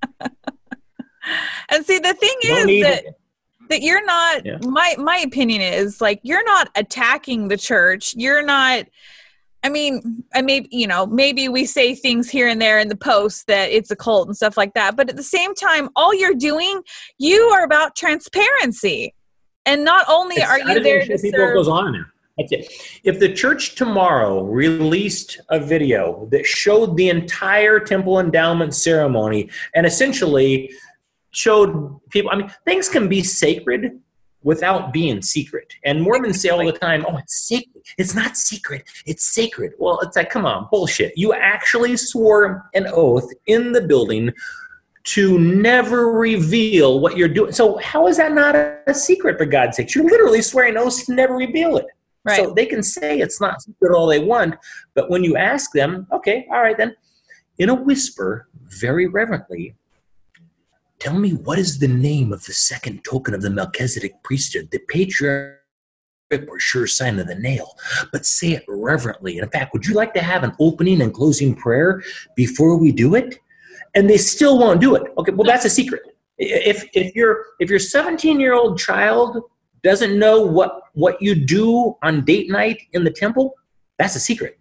And see, the thing No is need- that that you're not. Yeah. My my opinion is like you're not attacking the church. You're not. I mean, I may, you know, maybe we say things here and there in the post that it's a cult and stuff like that. But at the same time, all you're doing, you are about transparency. And not only It's- are I you didn't there even to show people what serve. goes on in there. That's it. If the church tomorrow released a video that showed the entire temple endowment ceremony and essentially showed people, I mean, things can be sacred without being secret. And Mormons say all the time, oh, it's sacred. It's not secret. It's sacred. Well, it's like, come on, bullshit. You actually swore an oath in the building to never reveal what you're doing. So how is that not a secret, for God's sake? You're literally swearing oaths to never reveal it. Right. So they can say it's not secret all they want, but when you ask them, okay, all right then, in a whisper, very reverently, tell me, what is the name of the second token of the Melchizedek priesthood, the patriarch or sure sign of the nail? But say it reverently. In fact, would you like to have an opening and closing prayer before we do it? And they still won't do it. Okay, well, that's a secret. If if your if your seventeen-year-old child doesn't know what what you do on date night in the temple, that's a secret.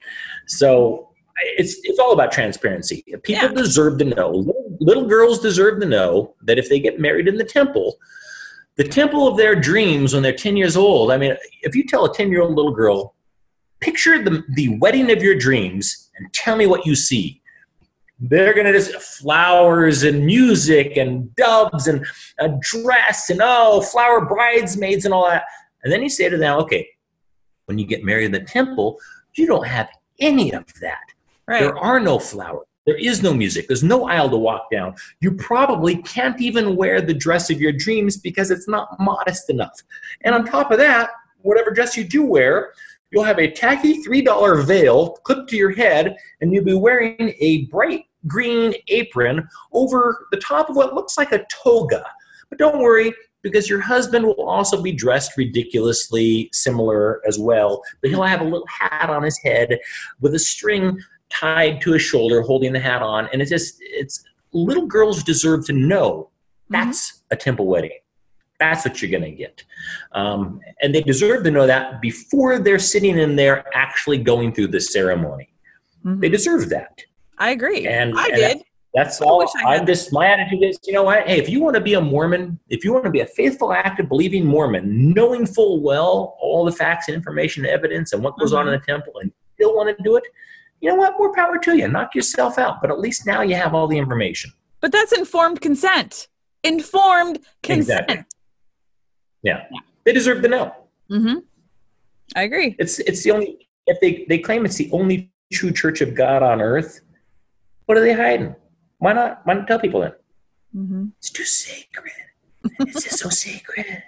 So it's it's all about transparency. People Yeah. deserve to know. Little, little girls deserve to know that if they get married in the temple, the temple of their dreams when they're ten years old. I mean, if you tell a ten-year-old little girl, picture the the wedding of your dreams and tell me what you see, they're going to just flowers and music and doves and a dress and, oh, flower bridesmaids and all that. And then you say to them, okay, when you get married in the temple, you don't have any of that. Right. There are no flowers. There is no music. There's no aisle to walk down. You probably can't even wear the dress of your dreams because it's not modest enough. And on top of that, whatever dress you do wear, you'll have a tacky three dollar veil clipped to your head, and you'll be wearing a bright green apron over the top of what looks like a toga. But don't worry, because your husband will also be dressed ridiculously similar as well. But he'll have a little hat on his head with a string tied to his shoulder, holding the hat on. And it's just, it's little girls deserve to know that's mm-hmm. a temple wedding. That's what you're going to get. Um, and they deserve to know that before they're sitting in there actually going through the ceremony. Mm-hmm. They deserve that. I agree. And I and did. That, that's I all. I I'm just, my attitude is, you know what? Hey, if you want to be a Mormon, if you want to be a faithful, active, believing Mormon, knowing full well all the facts and information, evidence, and what goes mm-hmm. on in the temple, and still want to do it, you know what? More power to you. Knock yourself out. But at least now you have all the information. But that's informed consent. Informed consent. Exactly. Yeah. yeah. They deserve to know. Mm-hmm. I agree. It's it's the only, if they, they claim it's the only true church of God on earth, what are they hiding? Why not? Why not tell people that? Mm-hmm. It's too sacred. It's just so sacred.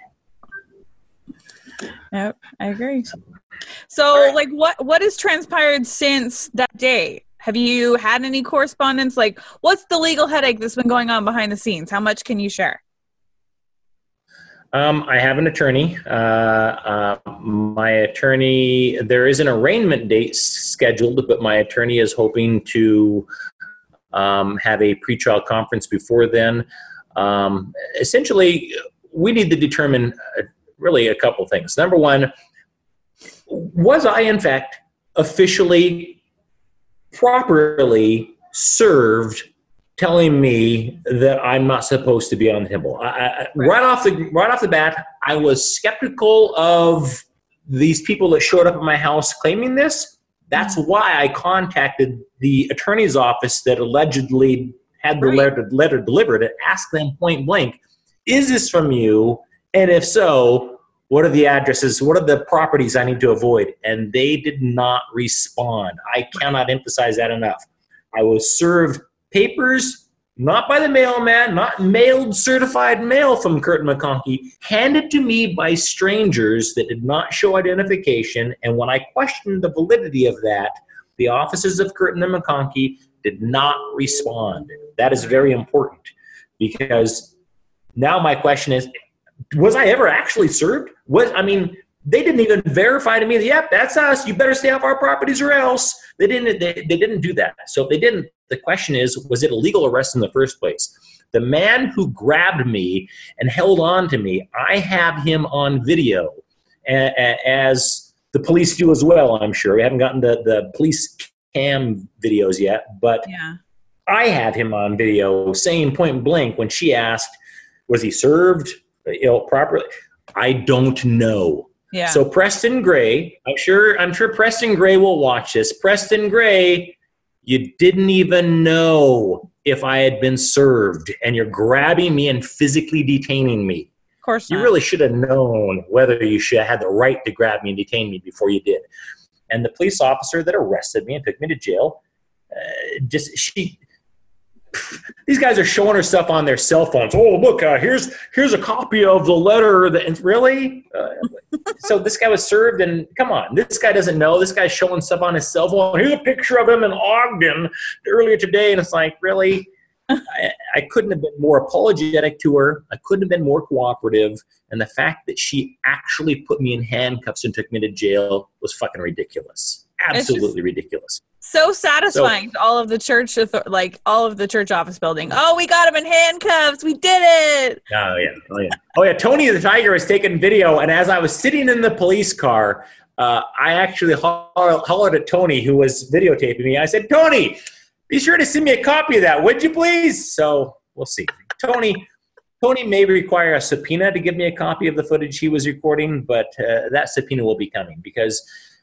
Yep, I agree. So, like, what what has transpired since that day? Have you had any correspondence? Like, what's the legal headache that's been going on behind the scenes? How much can you share? Um, I have an attorney. Uh, uh, my attorney, there is an arraignment date scheduled, but my attorney is hoping to um, have a pretrial conference before then. Um, essentially, we need to determine uh, really a couple things. Number one, was I, in fact, officially, properly served telling me that I'm not supposed to be on the temple? I, I, right off the right off the bat, I was skeptical of these people that showed up at my house claiming this. That's why I contacted the attorney's office that allegedly had the letter, letter delivered and asked them point blank, is this from you? And if so, what are the addresses? What are the properties I need to avoid? And they did not respond. I cannot emphasize that enough. I was served papers, not by the mailman, not mailed certified mail from Curtin McConkie, handed to me by strangers that did not show identification. And when I questioned the validity of that, the offices of Curtin and McConkie did not respond. That is very important, because now my question is, was I ever actually served? Was I mean, they didn't even verify to me that, yep, that's us. You better stay off our properties or else. They didn't, they, they didn't do that. So if they didn't, the question is, was it a legal arrest in the first place? The man who grabbed me and held on to me, I have him on video, as the police do as well, I'm sure. We haven't gotten the, the police cam videos yet, but yeah. I have him on video saying point blank when she asked, was he served you know, properly? I don't know. Yeah. So Preston Gray, I'm sure I'm sure Preston Gray will watch this. Preston Gray, you didn't even know if I had been served, and you're grabbing me and physically detaining me. Of course not. You really should have known whether you should have had the right to grab me and detain me before you did. And the police officer that arrested me and took me to jail, uh, just she. These guys are showing her stuff on their cell phones. Oh, look, uh, here's here's a copy of the letter. That, really? Uh, so this guy was served, and come on, this guy doesn't know. This guy's showing stuff on his cell phone. Here's a picture of him in Ogden earlier today, and it's like, really? I, I couldn't have been more apologetic to her. I couldn't have been more cooperative. And the fact that she actually put me in handcuffs and took me to jail was fucking ridiculous. Absolutely ridiculous. So satisfying so, to all of the church, like all of the church office building. Oh, we got him in handcuffs. We did it. Oh, yeah. Oh, yeah. Oh, yeah. Tony the Tiger was taking video. And as I was sitting in the police car, uh, I actually hollered at Tony, who was videotaping me. I said, Tony, be sure to send me a copy of that, would you please? So we'll see. Tony Tony may require a subpoena to give me a copy of the footage he was recording, but uh, that subpoena will be coming, because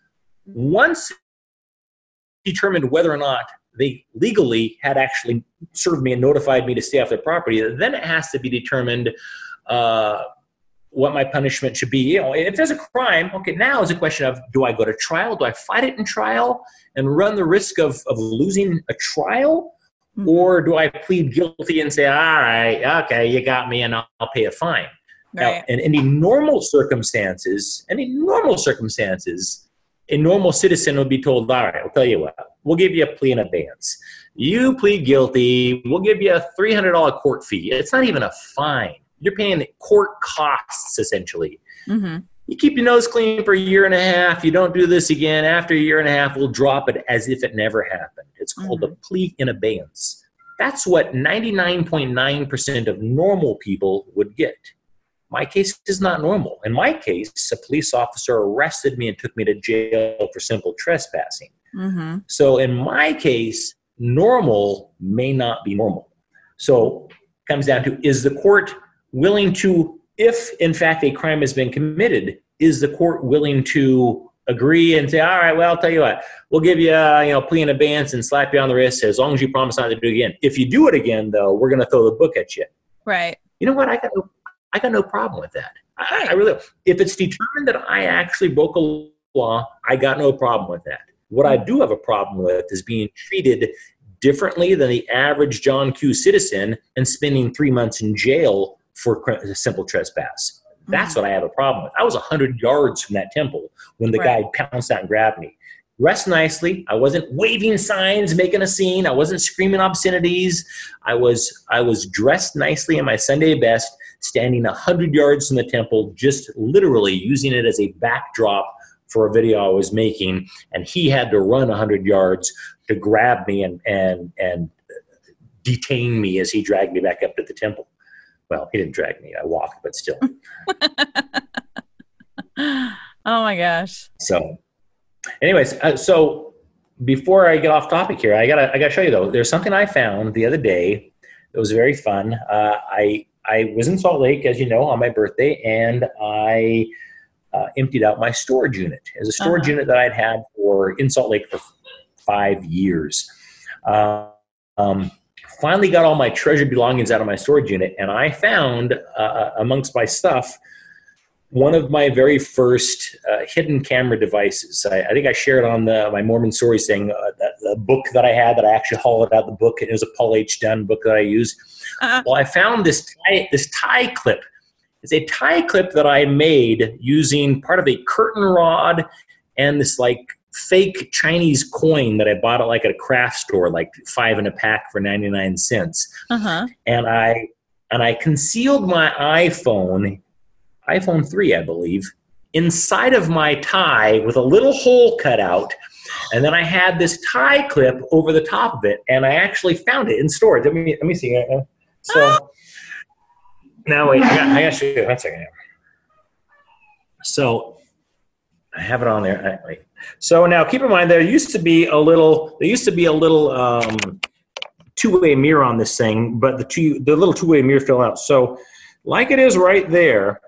once determined whether or not they legally had actually served me and notified me to stay off their property, then it has to be determined uh, what my punishment should be. You know, if there's a crime, okay, now is a question of, do I go to trial? Do I fight it in trial and run the risk of, of losing a trial? Mm-hmm. Or do I plead guilty and say, all right, okay, you got me and I'll, I'll pay a fine? Right. Now, in any normal circumstances, any normal circumstances, a normal citizen would be told, all right, I'll tell you what, we'll give you a plea in advance. You plead guilty, we'll give you a three hundred dollars court fee. It's not even a fine. You're paying court costs, essentially. Mm-hmm. You keep your nose clean for a year and a half. You don't do this again. After a year and a half, we'll drop it as if it never happened. called Mhm. a plea in abeyance. That's what ninety-nine point nine percent of normal people would get. My case is not normal. In my case, a police officer arrested me and took me to jail for simple trespassing. Mm-hmm. So in my case, normal may not be normal. So it comes down to, is the court willing to, if in fact a crime has been committed, is the court willing to agree and say, all right, well, I'll tell you what, we'll give you a you know, plea in abeyance and slap you on the wrist as long as you promise not to do it again. If you do it again, though, we're going to throw the book at you. Right. You know what? I got no, I got no problem with that. I, Right. I really, if it's determined that I actually broke a law, I got no problem with that. What I do have a problem with is being treated differently than the average John Q. citizen and spending three months in jail for a simple trespass. That's Mhm. what I have a problem with. I was one hundred yards from that temple when the Right. guy pounced out and grabbed me. Dressed nicely. I wasn't waving signs, making a scene. I wasn't screaming obscenities. I was I was dressed nicely in my Sunday best, standing one hundred yards from the temple, just literally using it as a backdrop for a video I was making. And he had to run one hundred yards to grab me and and and detain me as he dragged me back up to the temple. Well, he didn't drag me. I walked, but still. Oh my gosh. So, anyways, uh, so before I get off topic here, I gotta I gotta show you though. There's something I found the other day that was very fun. Uh, I I was in Salt Lake, as you know, on my birthday, and I uh, emptied out my storage unit. It was a storage Uh-huh. unit that I'd had for in Salt Lake for five years. Uh, um, finally got all my treasured belongings out of my storage unit, and I found uh, amongst my stuff one of my very first uh, hidden camera devices. I, I think I shared on the, my Mormon Stories thing, uh, that, the book that I had that I actually hollowed out the book. It was a Paul H. Dunn book that I used. Uh-huh. Well, I found this tie, this tie clip. It's a tie clip that I made using part of a curtain rod and this like fake Chinese coin that I bought at like at a craft store, like five in a pack for ninety-nine cents. Uh-huh. And I and I concealed my iPhone, iPhone three, I believe, inside of my tie with a little hole cut out. And then I had this tie clip over the top of it, and I actually found it in storage. Let me let me see. So now wait, I got I got to show you. One second. So I have it on there. Wait. So now keep in mind there used to be a little there used to be a little um, two-way mirror on this thing, but the two the little two-way mirror fell out. So like it is right there.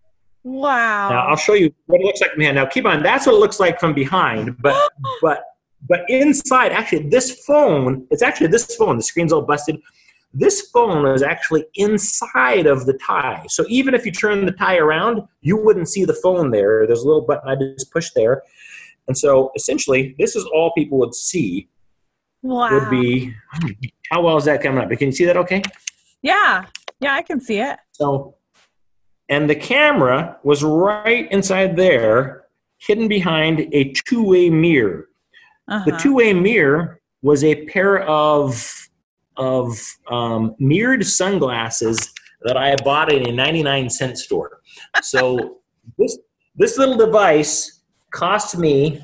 Wow. Now I'll show you what it looks like from behind. Now keep on, that's what it looks like from behind, but but but inside, actually this phone, it's actually this phone, the screen's all busted. This phone is actually inside of the tie. So even if you turn the tie around, you wouldn't see the phone there. There's a little button I just pushed there. And so essentially, this is all people would see. Wow. Would be, how well is that coming up? Can you see that okay? Yeah. Yeah, I can see it. So, and the camera was right inside there, hidden behind a two-way mirror. Uh-huh. The two-way mirror was a pair of of um, mirrored sunglasses that I bought in a ninety-nine cent store. So this this little device cost me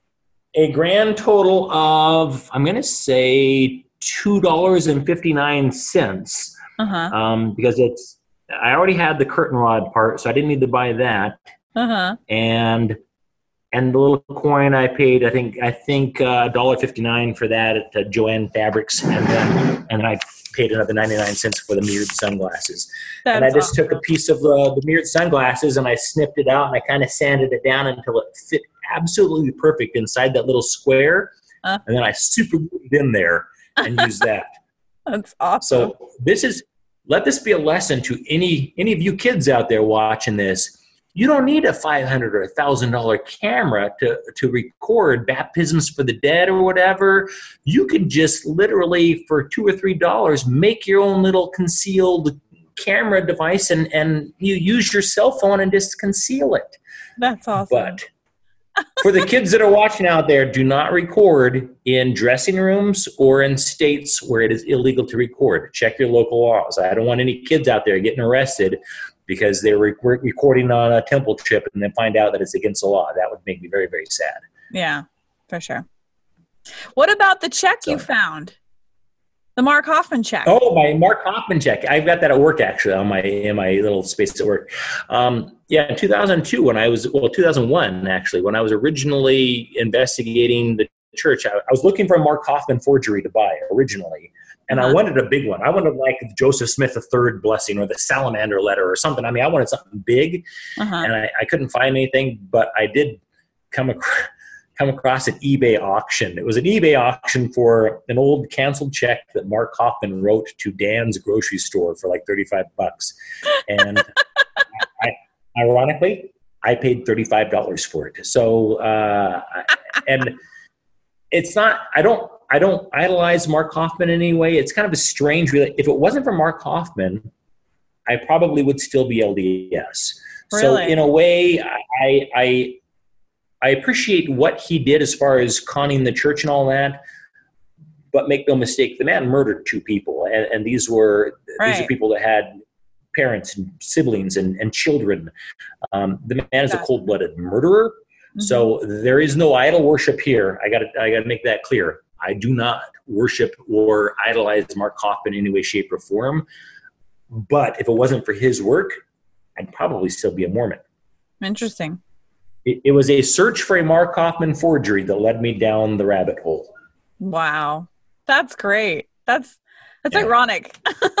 a grand total of, I'm going to say two dollars and fifty-nine cents. Uh-huh. Um, because it's, I already had the curtain rod part, so I didn't need to buy that. Uh-huh. And and the little coin I paid, I think I think uh, one dollar fifty-nine for that at uh, Joanne Fabrics, and then and then I paid another ninety-nine cents for the mirrored sunglasses. That's and I just awesome. took a piece of the, the mirrored sunglasses and I snipped it out and I kind of sanded it down until it fit absolutely perfect inside that little square. Uh. And then I super glued it in there and used that. That's awesome. So this is, let this be a lesson to any any of you kids out there watching this. You don't need a five hundred dollars or a one thousand dollars camera to, to record baptisms for the dead or whatever. You could just literally, for two or three dollars, make your own little concealed camera device and, and you use your cell phone and just conceal it. That's awesome. But for the kids that are watching out there, do not record in dressing rooms or in states where it is illegal to record. Check your local laws. I don't want any kids out there getting arrested because they're rec- recording on a temple trip and then find out that it's against the law. That would make me very, very sad. Yeah, for sure. What about the check So- you found? The Mark Hoffman check. Oh, my Mark Hoffman check. I've got that at work, actually, on my in my little space at work. Um, yeah, in two thousand two, when I was, well, two thousand one, actually, when I was originally investigating the church, I, I was looking for a Mark Hoffman forgery to buy originally. And Uh-huh. I wanted a big one. I wanted like the Joseph Smith the third blessing or the Salamander letter or something. I mean, I wanted something big, Uh-huh. and I, I couldn't find anything, but I did come across, come across an eBay auction. It was an eBay auction for an old canceled check that Mark Hoffman wrote to Dan's grocery store for like thirty-five bucks. And I, ironically, I paid thirty-five dollars for it. So, uh, and it's not, I don't, I don't idolize Mark Hoffman in any way. It's kind of a strange, if it wasn't for Mark Hoffman, I probably would still be L D S. So Really? in a way, I, I, I appreciate what he did as far as conning the church and all that, but make no mistake, the man murdered two people, and, and these were Right. these are people that had parents and siblings and, and children. Um, the man is a Gotcha. cold-blooded murderer. Mhm. So there is no idol worship here. I got to I got to make that clear. I do not worship or idolize Mark Hoffman in any way, shape, or form. But if it wasn't for his work, I'd probably still be a Mormon. Interesting. It, it was a search for a Mark Hoffman forgery that led me down the rabbit hole. Wow. That's great. That's that's Yeah. ironic.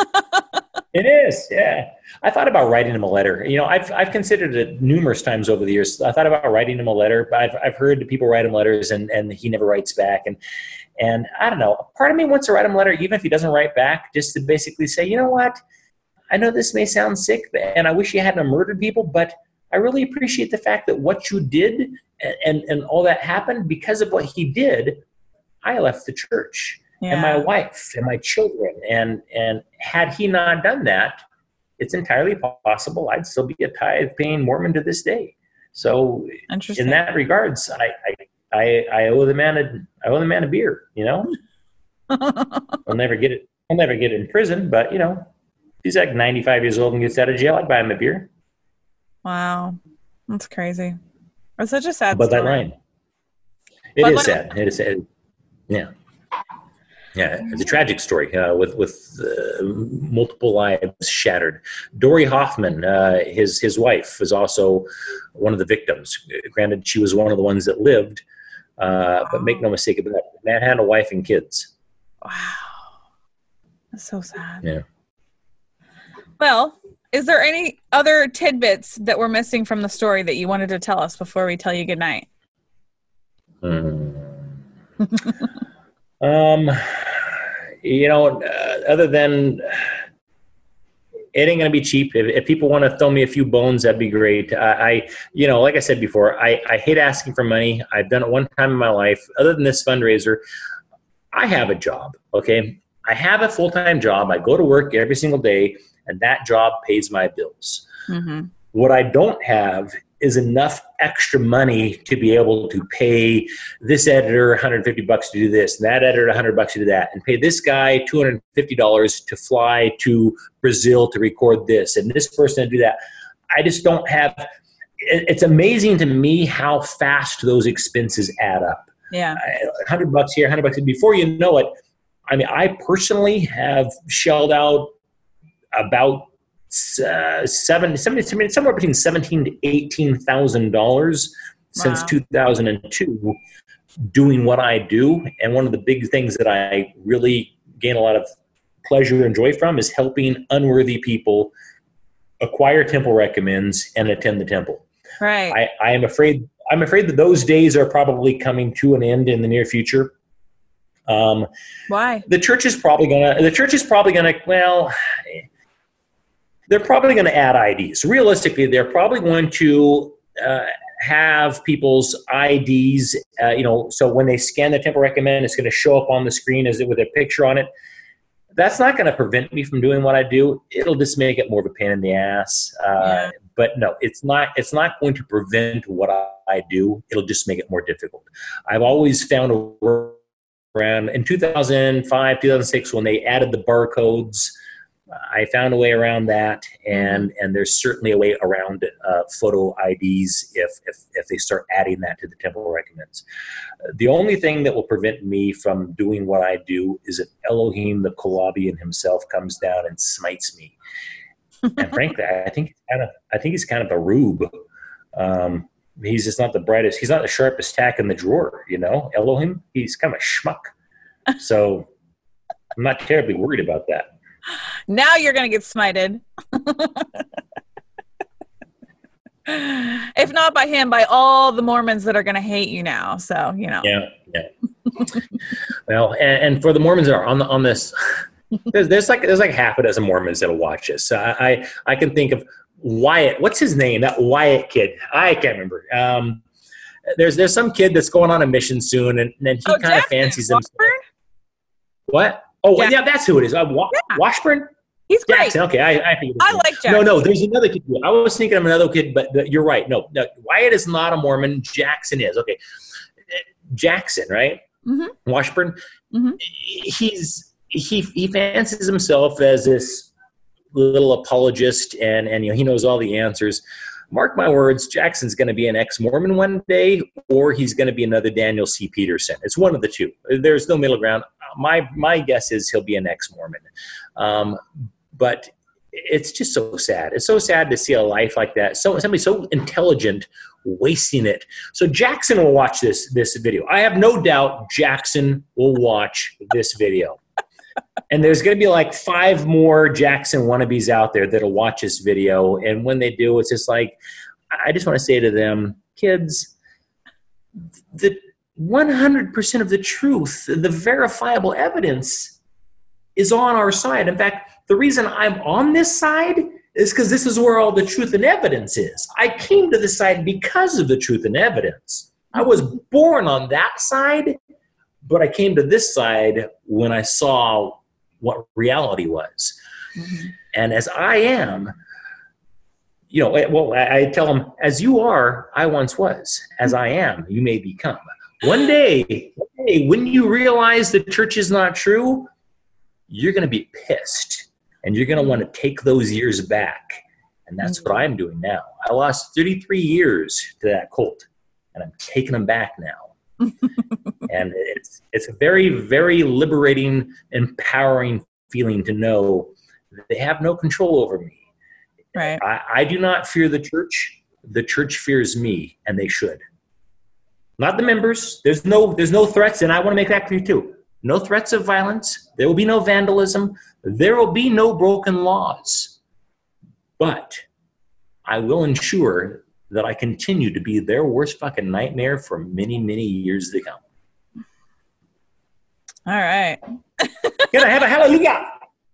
It is, yeah. I thought about writing him a letter. You know, I've I've considered it numerous times over the years. I thought about writing him a letter, but I've I've heard people write him letters and, and he never writes back. And and I don't know. Part of me wants to write him a letter, even if he doesn't write back, just to basically say, you know what? I know this may sound sick, and I wish you hadn't murdered people, but I really appreciate the fact that what you did and, and, and all that happened because of what he did. I left the church. Yeah. And my wife and my children. And and had he not done that, it's entirely possible I'd still be a tithe-paying Mormon to this day. So Interesting. in that regards, I I, I, I owe the man a I owe the man a beer. You know, I'll never get it. I'll never get it in prison, but you know, if he's like ninety-five years old and gets out of jail, I'd buy him a beer. Wow. That's crazy. It's such a sad But that story. line, it But is what- sad. It is sad. Yeah. Yeah, it's a tragic story uh, with with uh, multiple lives shattered. Dory Hoffman, uh, his his wife, is also one of the victims. Granted, she was one of the ones that lived, uh, but make no mistake about it, the man had a wife and kids. Wow. That's so sad. Yeah. Well, is there any other tidbits that we're missing from the story that you wanted to tell us before we tell you goodnight? Hmm. um, you know, uh, other than it ain't gonna be cheap. If, if people want to throw me a few bones, that'd be great. I, I, you know, like I said before, I, I hate asking for money. I've done it one time in my life. Other than this fundraiser, I have a job. Okay, I have a full-time job. I go to work every single day, and that job pays my bills. Mm-hmm. What I don't have is enough extra money to be able to pay this editor one hundred fifty bucks to do this, and that editor one hundred bucks to do that, and pay this guy two hundred fifty dollars to fly to Brazil to record this, and this person to do that. I just don't have. It's amazing to me how fast those expenses add up. Yeah. one hundred bucks here, one hundred bucks. Before you know it, I mean, I personally have shelled out about uh, seven, seven, somewhere between seventeen to eighteen thousand dollars since Wow. two thousand two, doing what I do. And one of the big things that I really gain a lot of pleasure and joy from is helping unworthy people acquire temple recommends and attend the temple. Right. I, I am afraid. I'm afraid that those days are probably coming to an end in the near future. Um, Why? the church is probably gonna. The church is probably gonna. Well, they're probably going to add I Ds. Realistically, they're probably going to uh, have people's I Ds. Uh, you know, so when they scan the temple recommend, it's going to show up on the screen as it with a picture on it. That's not going to prevent me from doing what I do. It'll just make it more of a pain in the ass. Uh, Yeah. But no, it's not. It's not going to prevent what I, I do. It'll just make it more difficult. I've always found a workaround. In two thousand five, two thousand six, when they added the barcodes, I found a way around that, and and there's certainly a way around uh, photo I Ds if, if if they start adding that to the temple recommends. Uh, the only thing that will prevent me from doing what I do is if Elohim the Kolabian himself comes down and smites me. And frankly, I think he's kind of I think he's kind of a rube. Um, he's just not the brightest. He's not the sharpest tack in the drawer, you know. Elohim, he's kind of a schmuck. So I'm not terribly worried about that. Now you're going to get smited. If not by him, by all the Mormons that are going to hate you now. So, you know. Yeah, yeah. Well, and, and for the Mormons that are on the, on this, there's, there's like there's like half a dozen Mormons that'll watch this. So I, I I can think of Wyatt. What's his name? That Wyatt kid. I can't remember. Um, there's there's some kid that's going on a mission soon, and then he Oh, kind of Jackson fancies himself. Washburn? What? Oh, Jackson. yeah, that's who it is. Uh, Wa- Yeah. Washburn? He's great. Jackson. Okay, I, I think I like Jackson. No, no, there's another kid. I was thinking of another kid, but the, you're right. No, no, Wyatt is not a Mormon. Jackson is. Okay, Jackson, right? Mm-hmm. Washburn. Mm-hmm. He's he he fancies himself as this little apologist, and and you know he knows all the answers. Mark my words, Jackson's going to be an ex-Mormon one day, or he's going to be another Daniel C. Peterson. It's one of the two. There's no middle ground. My my guess is he'll be an ex-Mormon. Um, but it's just so sad. It's so sad to see a life like that. So somebody so intelligent wasting it. So Jackson will watch this this video. I have no doubt Jackson will watch this video. And there's going to be like five more Jackson wannabes out there that'll watch this video. And when they do, it's just like, I just want to say to them, kids, the one hundred percent of the truth, the verifiable evidence is on our side. In fact, the reason I'm on this side is because this is where all the truth and evidence is. I came to this side because of the truth and evidence. I was born on that side, but I came to this side when I saw what reality was. Mm-hmm. And as I am, you know, well, I, I tell them, as you are, I once was. As I am, you may become. One day, one day when you realize the church is not true, you're going to be pissed. And you're going to want to take those years back. And that's what I'm doing now. I lost thirty-three years to that cult. And I'm taking them back now. And it's it's a very, very liberating, empowering feeling to know that they have no control over me. Right. I, I do not fear the church. The church fears me, and they should. Not the members. There's no there's no threats, and I want to make that clear too. No threats of violence. There will be no vandalism. There will be no broken laws. But I will ensure that I continue to be their worst fucking nightmare for many, many years to come. All right. Can I have a hallelujah?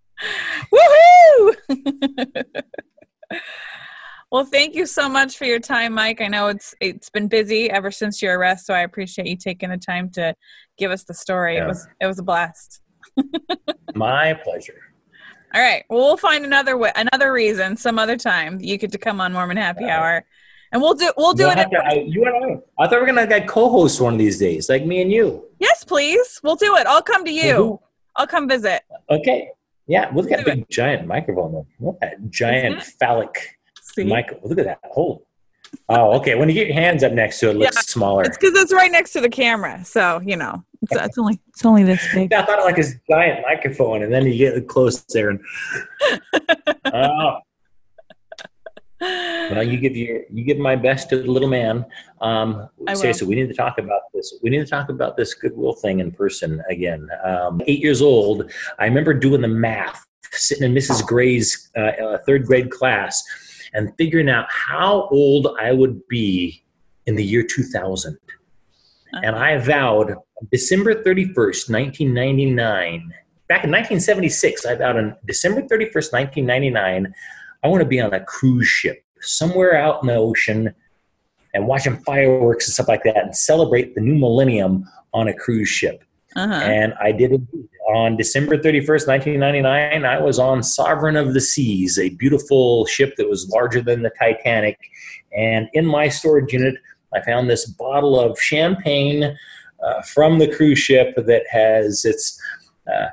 Woohoo! Well, thank you so much for your time, Mike. I know it's it's been busy ever since your arrest, so I appreciate you taking the time to give us the story. Yeah. It was it was a blast. My pleasure. All right. Well, we'll find another way, another reason, some other time you get to come on Mormon Happy uh, Hour, and we'll do we'll do we'll it. To, I, you and I. I thought we were gonna get co-host one of these days, like me and you. Yes, please. We'll do it. I'll come to you. Mm-hmm. I'll come visit. Okay. Yeah. Look at that big it. giant microphone. Look at that giant phallic. Michael, look at that hole. Oh, okay. When you get your hands up next to it, it looks yeah, smaller. It's because it's right next to the camera, so you know it's, it's only it's only this big. Yeah, I thought it like this giant microphone, and then you get close there, and oh, well, you give your you give my best to the little man. Um, seriously, we need to talk about this. We need to talk about this Goodwill thing in person again. Um, eight years old, I remember doing the math, sitting in Missus Gray's uh, uh, third grade class, and figuring out how old I would be in the year two thousand. Uh-huh. And I vowed December thirty-first, nineteen ninety-nine, back in nineteen seventy-six, I vowed on December thirty-first, nineteen ninety-nine, I want to be on a cruise ship somewhere out in the ocean and watching fireworks and stuff like that and celebrate the new millennium on a cruise ship. Uh-huh. And I did it. On December thirty-first, nineteen ninety-nine, I was on Sovereign of the Seas, a beautiful ship that was larger than the Titanic. And in my storage unit, I found this bottle of champagne uh, from the cruise ship that has its uh,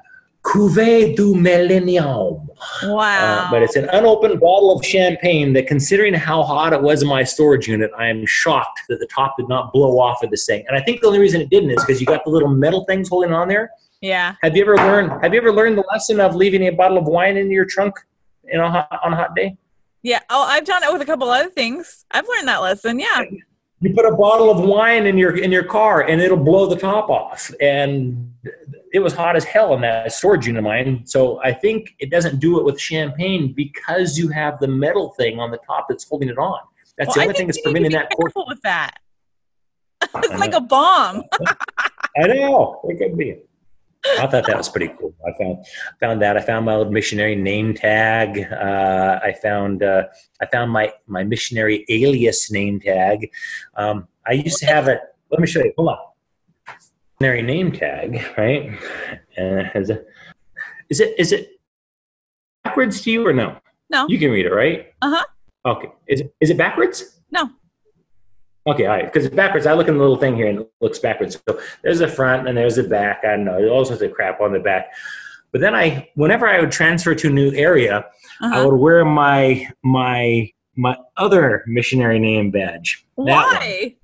Cuvée du Millennium. Wow. Uh, but it's an unopened bottle of champagne that, considering how hot it was in my storage unit, I am shocked that the top did not blow off of this thing. And I think the only reason it didn't is because you got the little metal things holding on there. Yeah. Have you ever learned? Have you ever learned the lesson of leaving a bottle of wine in your trunk, you know, on a hot day? Yeah. Oh, I've done it with a couple other things. I've learned that lesson. Yeah. You put a bottle of wine in your in your car, and it'll blow the top off. And it was hot as hell in that storage unit of mine. So I think it doesn't do it with champagne because you have the metal thing on the top that's holding it on. That's well, the only I thing think that's preventing that. Careful with that. It's like a bomb. I know. It could be. I thought that was pretty cool. I found found that. I found my old missionary name tag. Uh, I found uh, I found my my missionary alias name tag. Um, I used to have it. Let me show you. Hold on. Missionary name tag, right? Uh, is it is it is it backwards to you or no? No. You can read it, right? Uh huh. Okay. Is it is it backwards? No. Okay, all right, because it's backwards. I look in the little thing here and it looks backwards. So there's the front and there's the back. I don't know, there's all sorts of crap on the back. But then I, whenever I would transfer to a new area, uh-huh. I would wear my my my other missionary name badge. Why?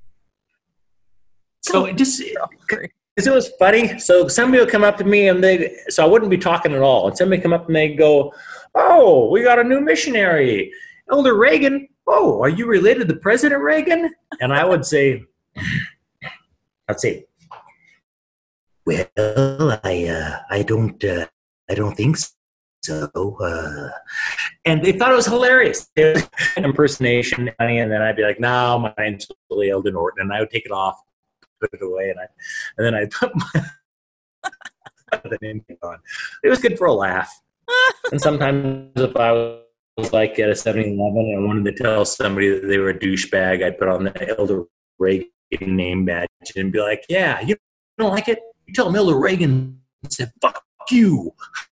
So it just, because it was funny. So somebody would come up to me and they, so I wouldn't be talking at all. And somebody come up and they'd go, "Oh, we got a new missionary, Elder Reagan. Oh, are you related to President Reagan?" And I would say, I'd say, "Well, I, uh, I don't, uh, I don't think so." Uh, and they thought it was hilarious. It was an impersonation, and then I'd be like, "No, my name's really Elder Norton," and I would take it off, put it away, and I, and then I put my the name on. It was good for a laugh. And sometimes if I was was like at a seven eleven and I wanted to tell somebody that they were a douchebag, I'd put on the Elder Reagan name badge and be like, "Yeah, you don't like it? You tell them Elder Reagan said, fuck you."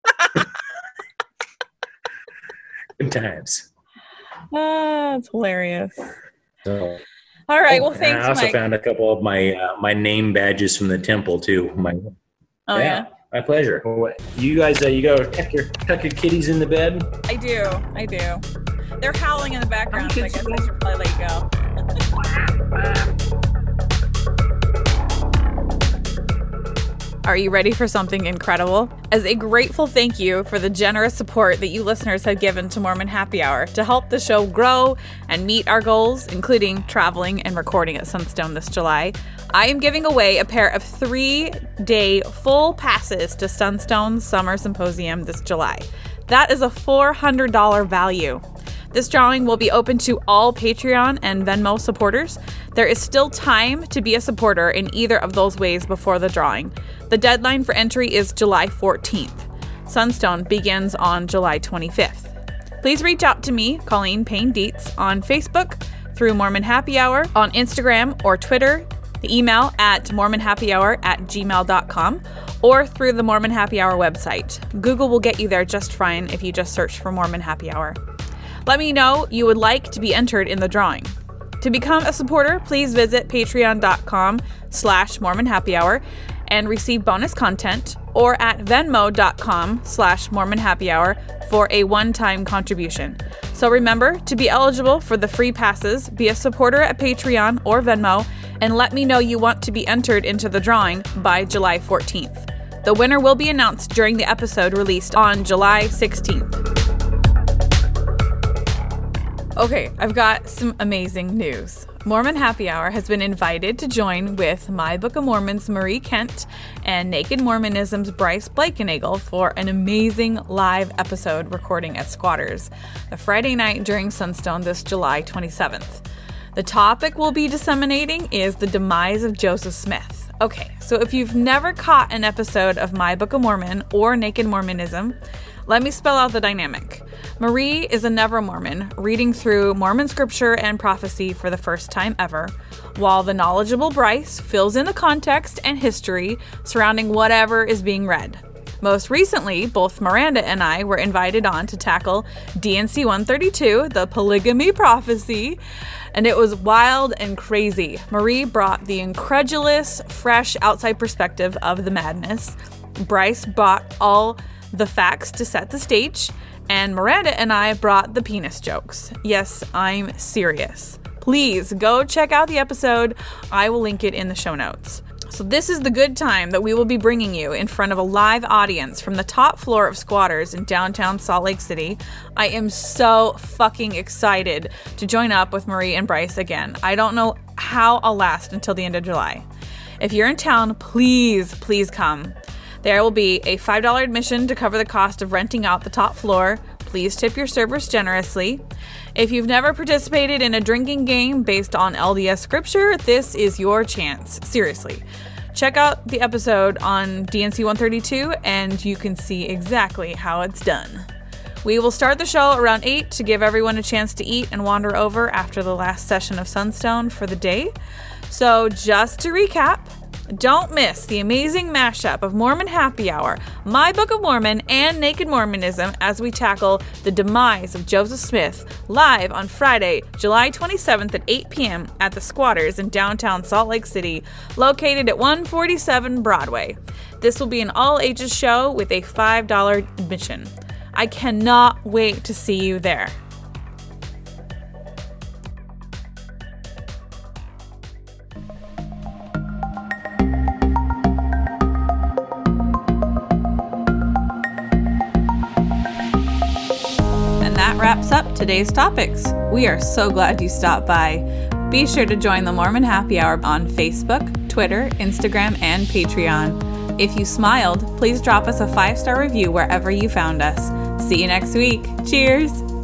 Good times. Ah, that's hilarious. So, all right, well, thanks, I also Mike. found a couple of my uh, my name badges from the temple, too. My, oh, yeah? yeah? My pleasure. You guys, uh, you go tuck your tuck your kitties in the bed? I do. I do. They're howling in the background, so I guess I should probably let you go. Are you ready for something incredible? As a grateful thank you for the generous support that you listeners have given to Mormon Happy Hour to help the show grow and meet our goals, including traveling and recording at Sunstone this July, I am giving away a pair of three-day full passes to Sunstone Summer Symposium this July. That is a four hundred dollars value. This drawing will be open to all Patreon and Venmo supporters. There is still time to be a supporter in either of those ways before the drawing. The deadline for entry is July fourteenth. Sunstone begins on July twenty-fifth. Please reach out to me, Colleen Payne Dietz, on Facebook, through Mormon Happy Hour, on Instagram or Twitter, the email at mormonhappyhour at gmail dot com, or through the Mormon Happy Hour website. Google will get you there just fine if you just search for Mormon Happy Hour. Let me know you would like to be entered in the drawing. To become a supporter, please visit patreon.com slash Mormon Happy Hour and receive bonus content, or at venmo.com slash Mormon Happy Hour for a one-time contribution. So remember, to be eligible for the free passes, be a supporter at Patreon or Venmo, and let me know you want to be entered into the drawing by July fourteenth. The winner will be announced during the episode released on July sixteenth. Okay, I've got some amazing news. Mormon Happy Hour has been invited to join with My Book of Mormon's Marie Kent and Naked Mormonism's Bryce Blankenagel for an amazing live episode recording at Squatters, the Friday night during Sunstone this July twenty-seventh. The topic we'll be disseminating is the demise of Joseph Smith. Okay, so if you've never caught an episode of My Book of Mormon or Naked Mormonism, let me spell out the dynamic. Marie is a Never Mormon, reading through Mormon scripture and prophecy for the first time ever, while the knowledgeable Bryce fills in the context and history surrounding whatever is being read. Most recently, both Miranda and I were invited on to tackle D and C one thirty-two, the polygamy prophecy, and it was wild and crazy. Marie brought the incredulous, fresh outside perspective of the madness. Bryce brought all the facts to set the stage, and Miranda and I brought the penis jokes. Yes, I'm serious. Please go check out the episode. I will link it in the show notes. So this is the good time that we will be bringing you in front of a live audience from the top floor of Squatters in downtown Salt Lake City. I am so fucking excited to join up with Marie and Bryce again. I don't know how I'll last until the end of July. If you're in town, please, please come. There will be a five dollars admission to cover the cost of renting out the top floor. Please tip your servers generously. If you've never participated in a drinking game based on L D S scripture, this is your chance. Seriously. Check out the episode on D and C one thirty-two and you can see exactly how it's done. We will start the show around eight to give everyone a chance to eat and wander over after the last session of Sunstone for the day. So just to recap, don't miss the amazing mashup of Mormon Happy Hour, My Book of Mormon, and Naked Mormonism as we tackle the demise of Joseph Smith live on Friday, July twenty-seventh at eight p.m. at the Squatters in downtown Salt Lake City, located at one forty-seven Broadway. This will be an all-ages show with a five dollars admission. I cannot wait to see you there. That wraps up today's topics. We are so glad you stopped by. Be sure to join the Mormon Happy Hour on Facebook, Twitter, Instagram, and Patreon. If you smiled, please drop us a five-star review wherever you found us. See you next week. Cheers!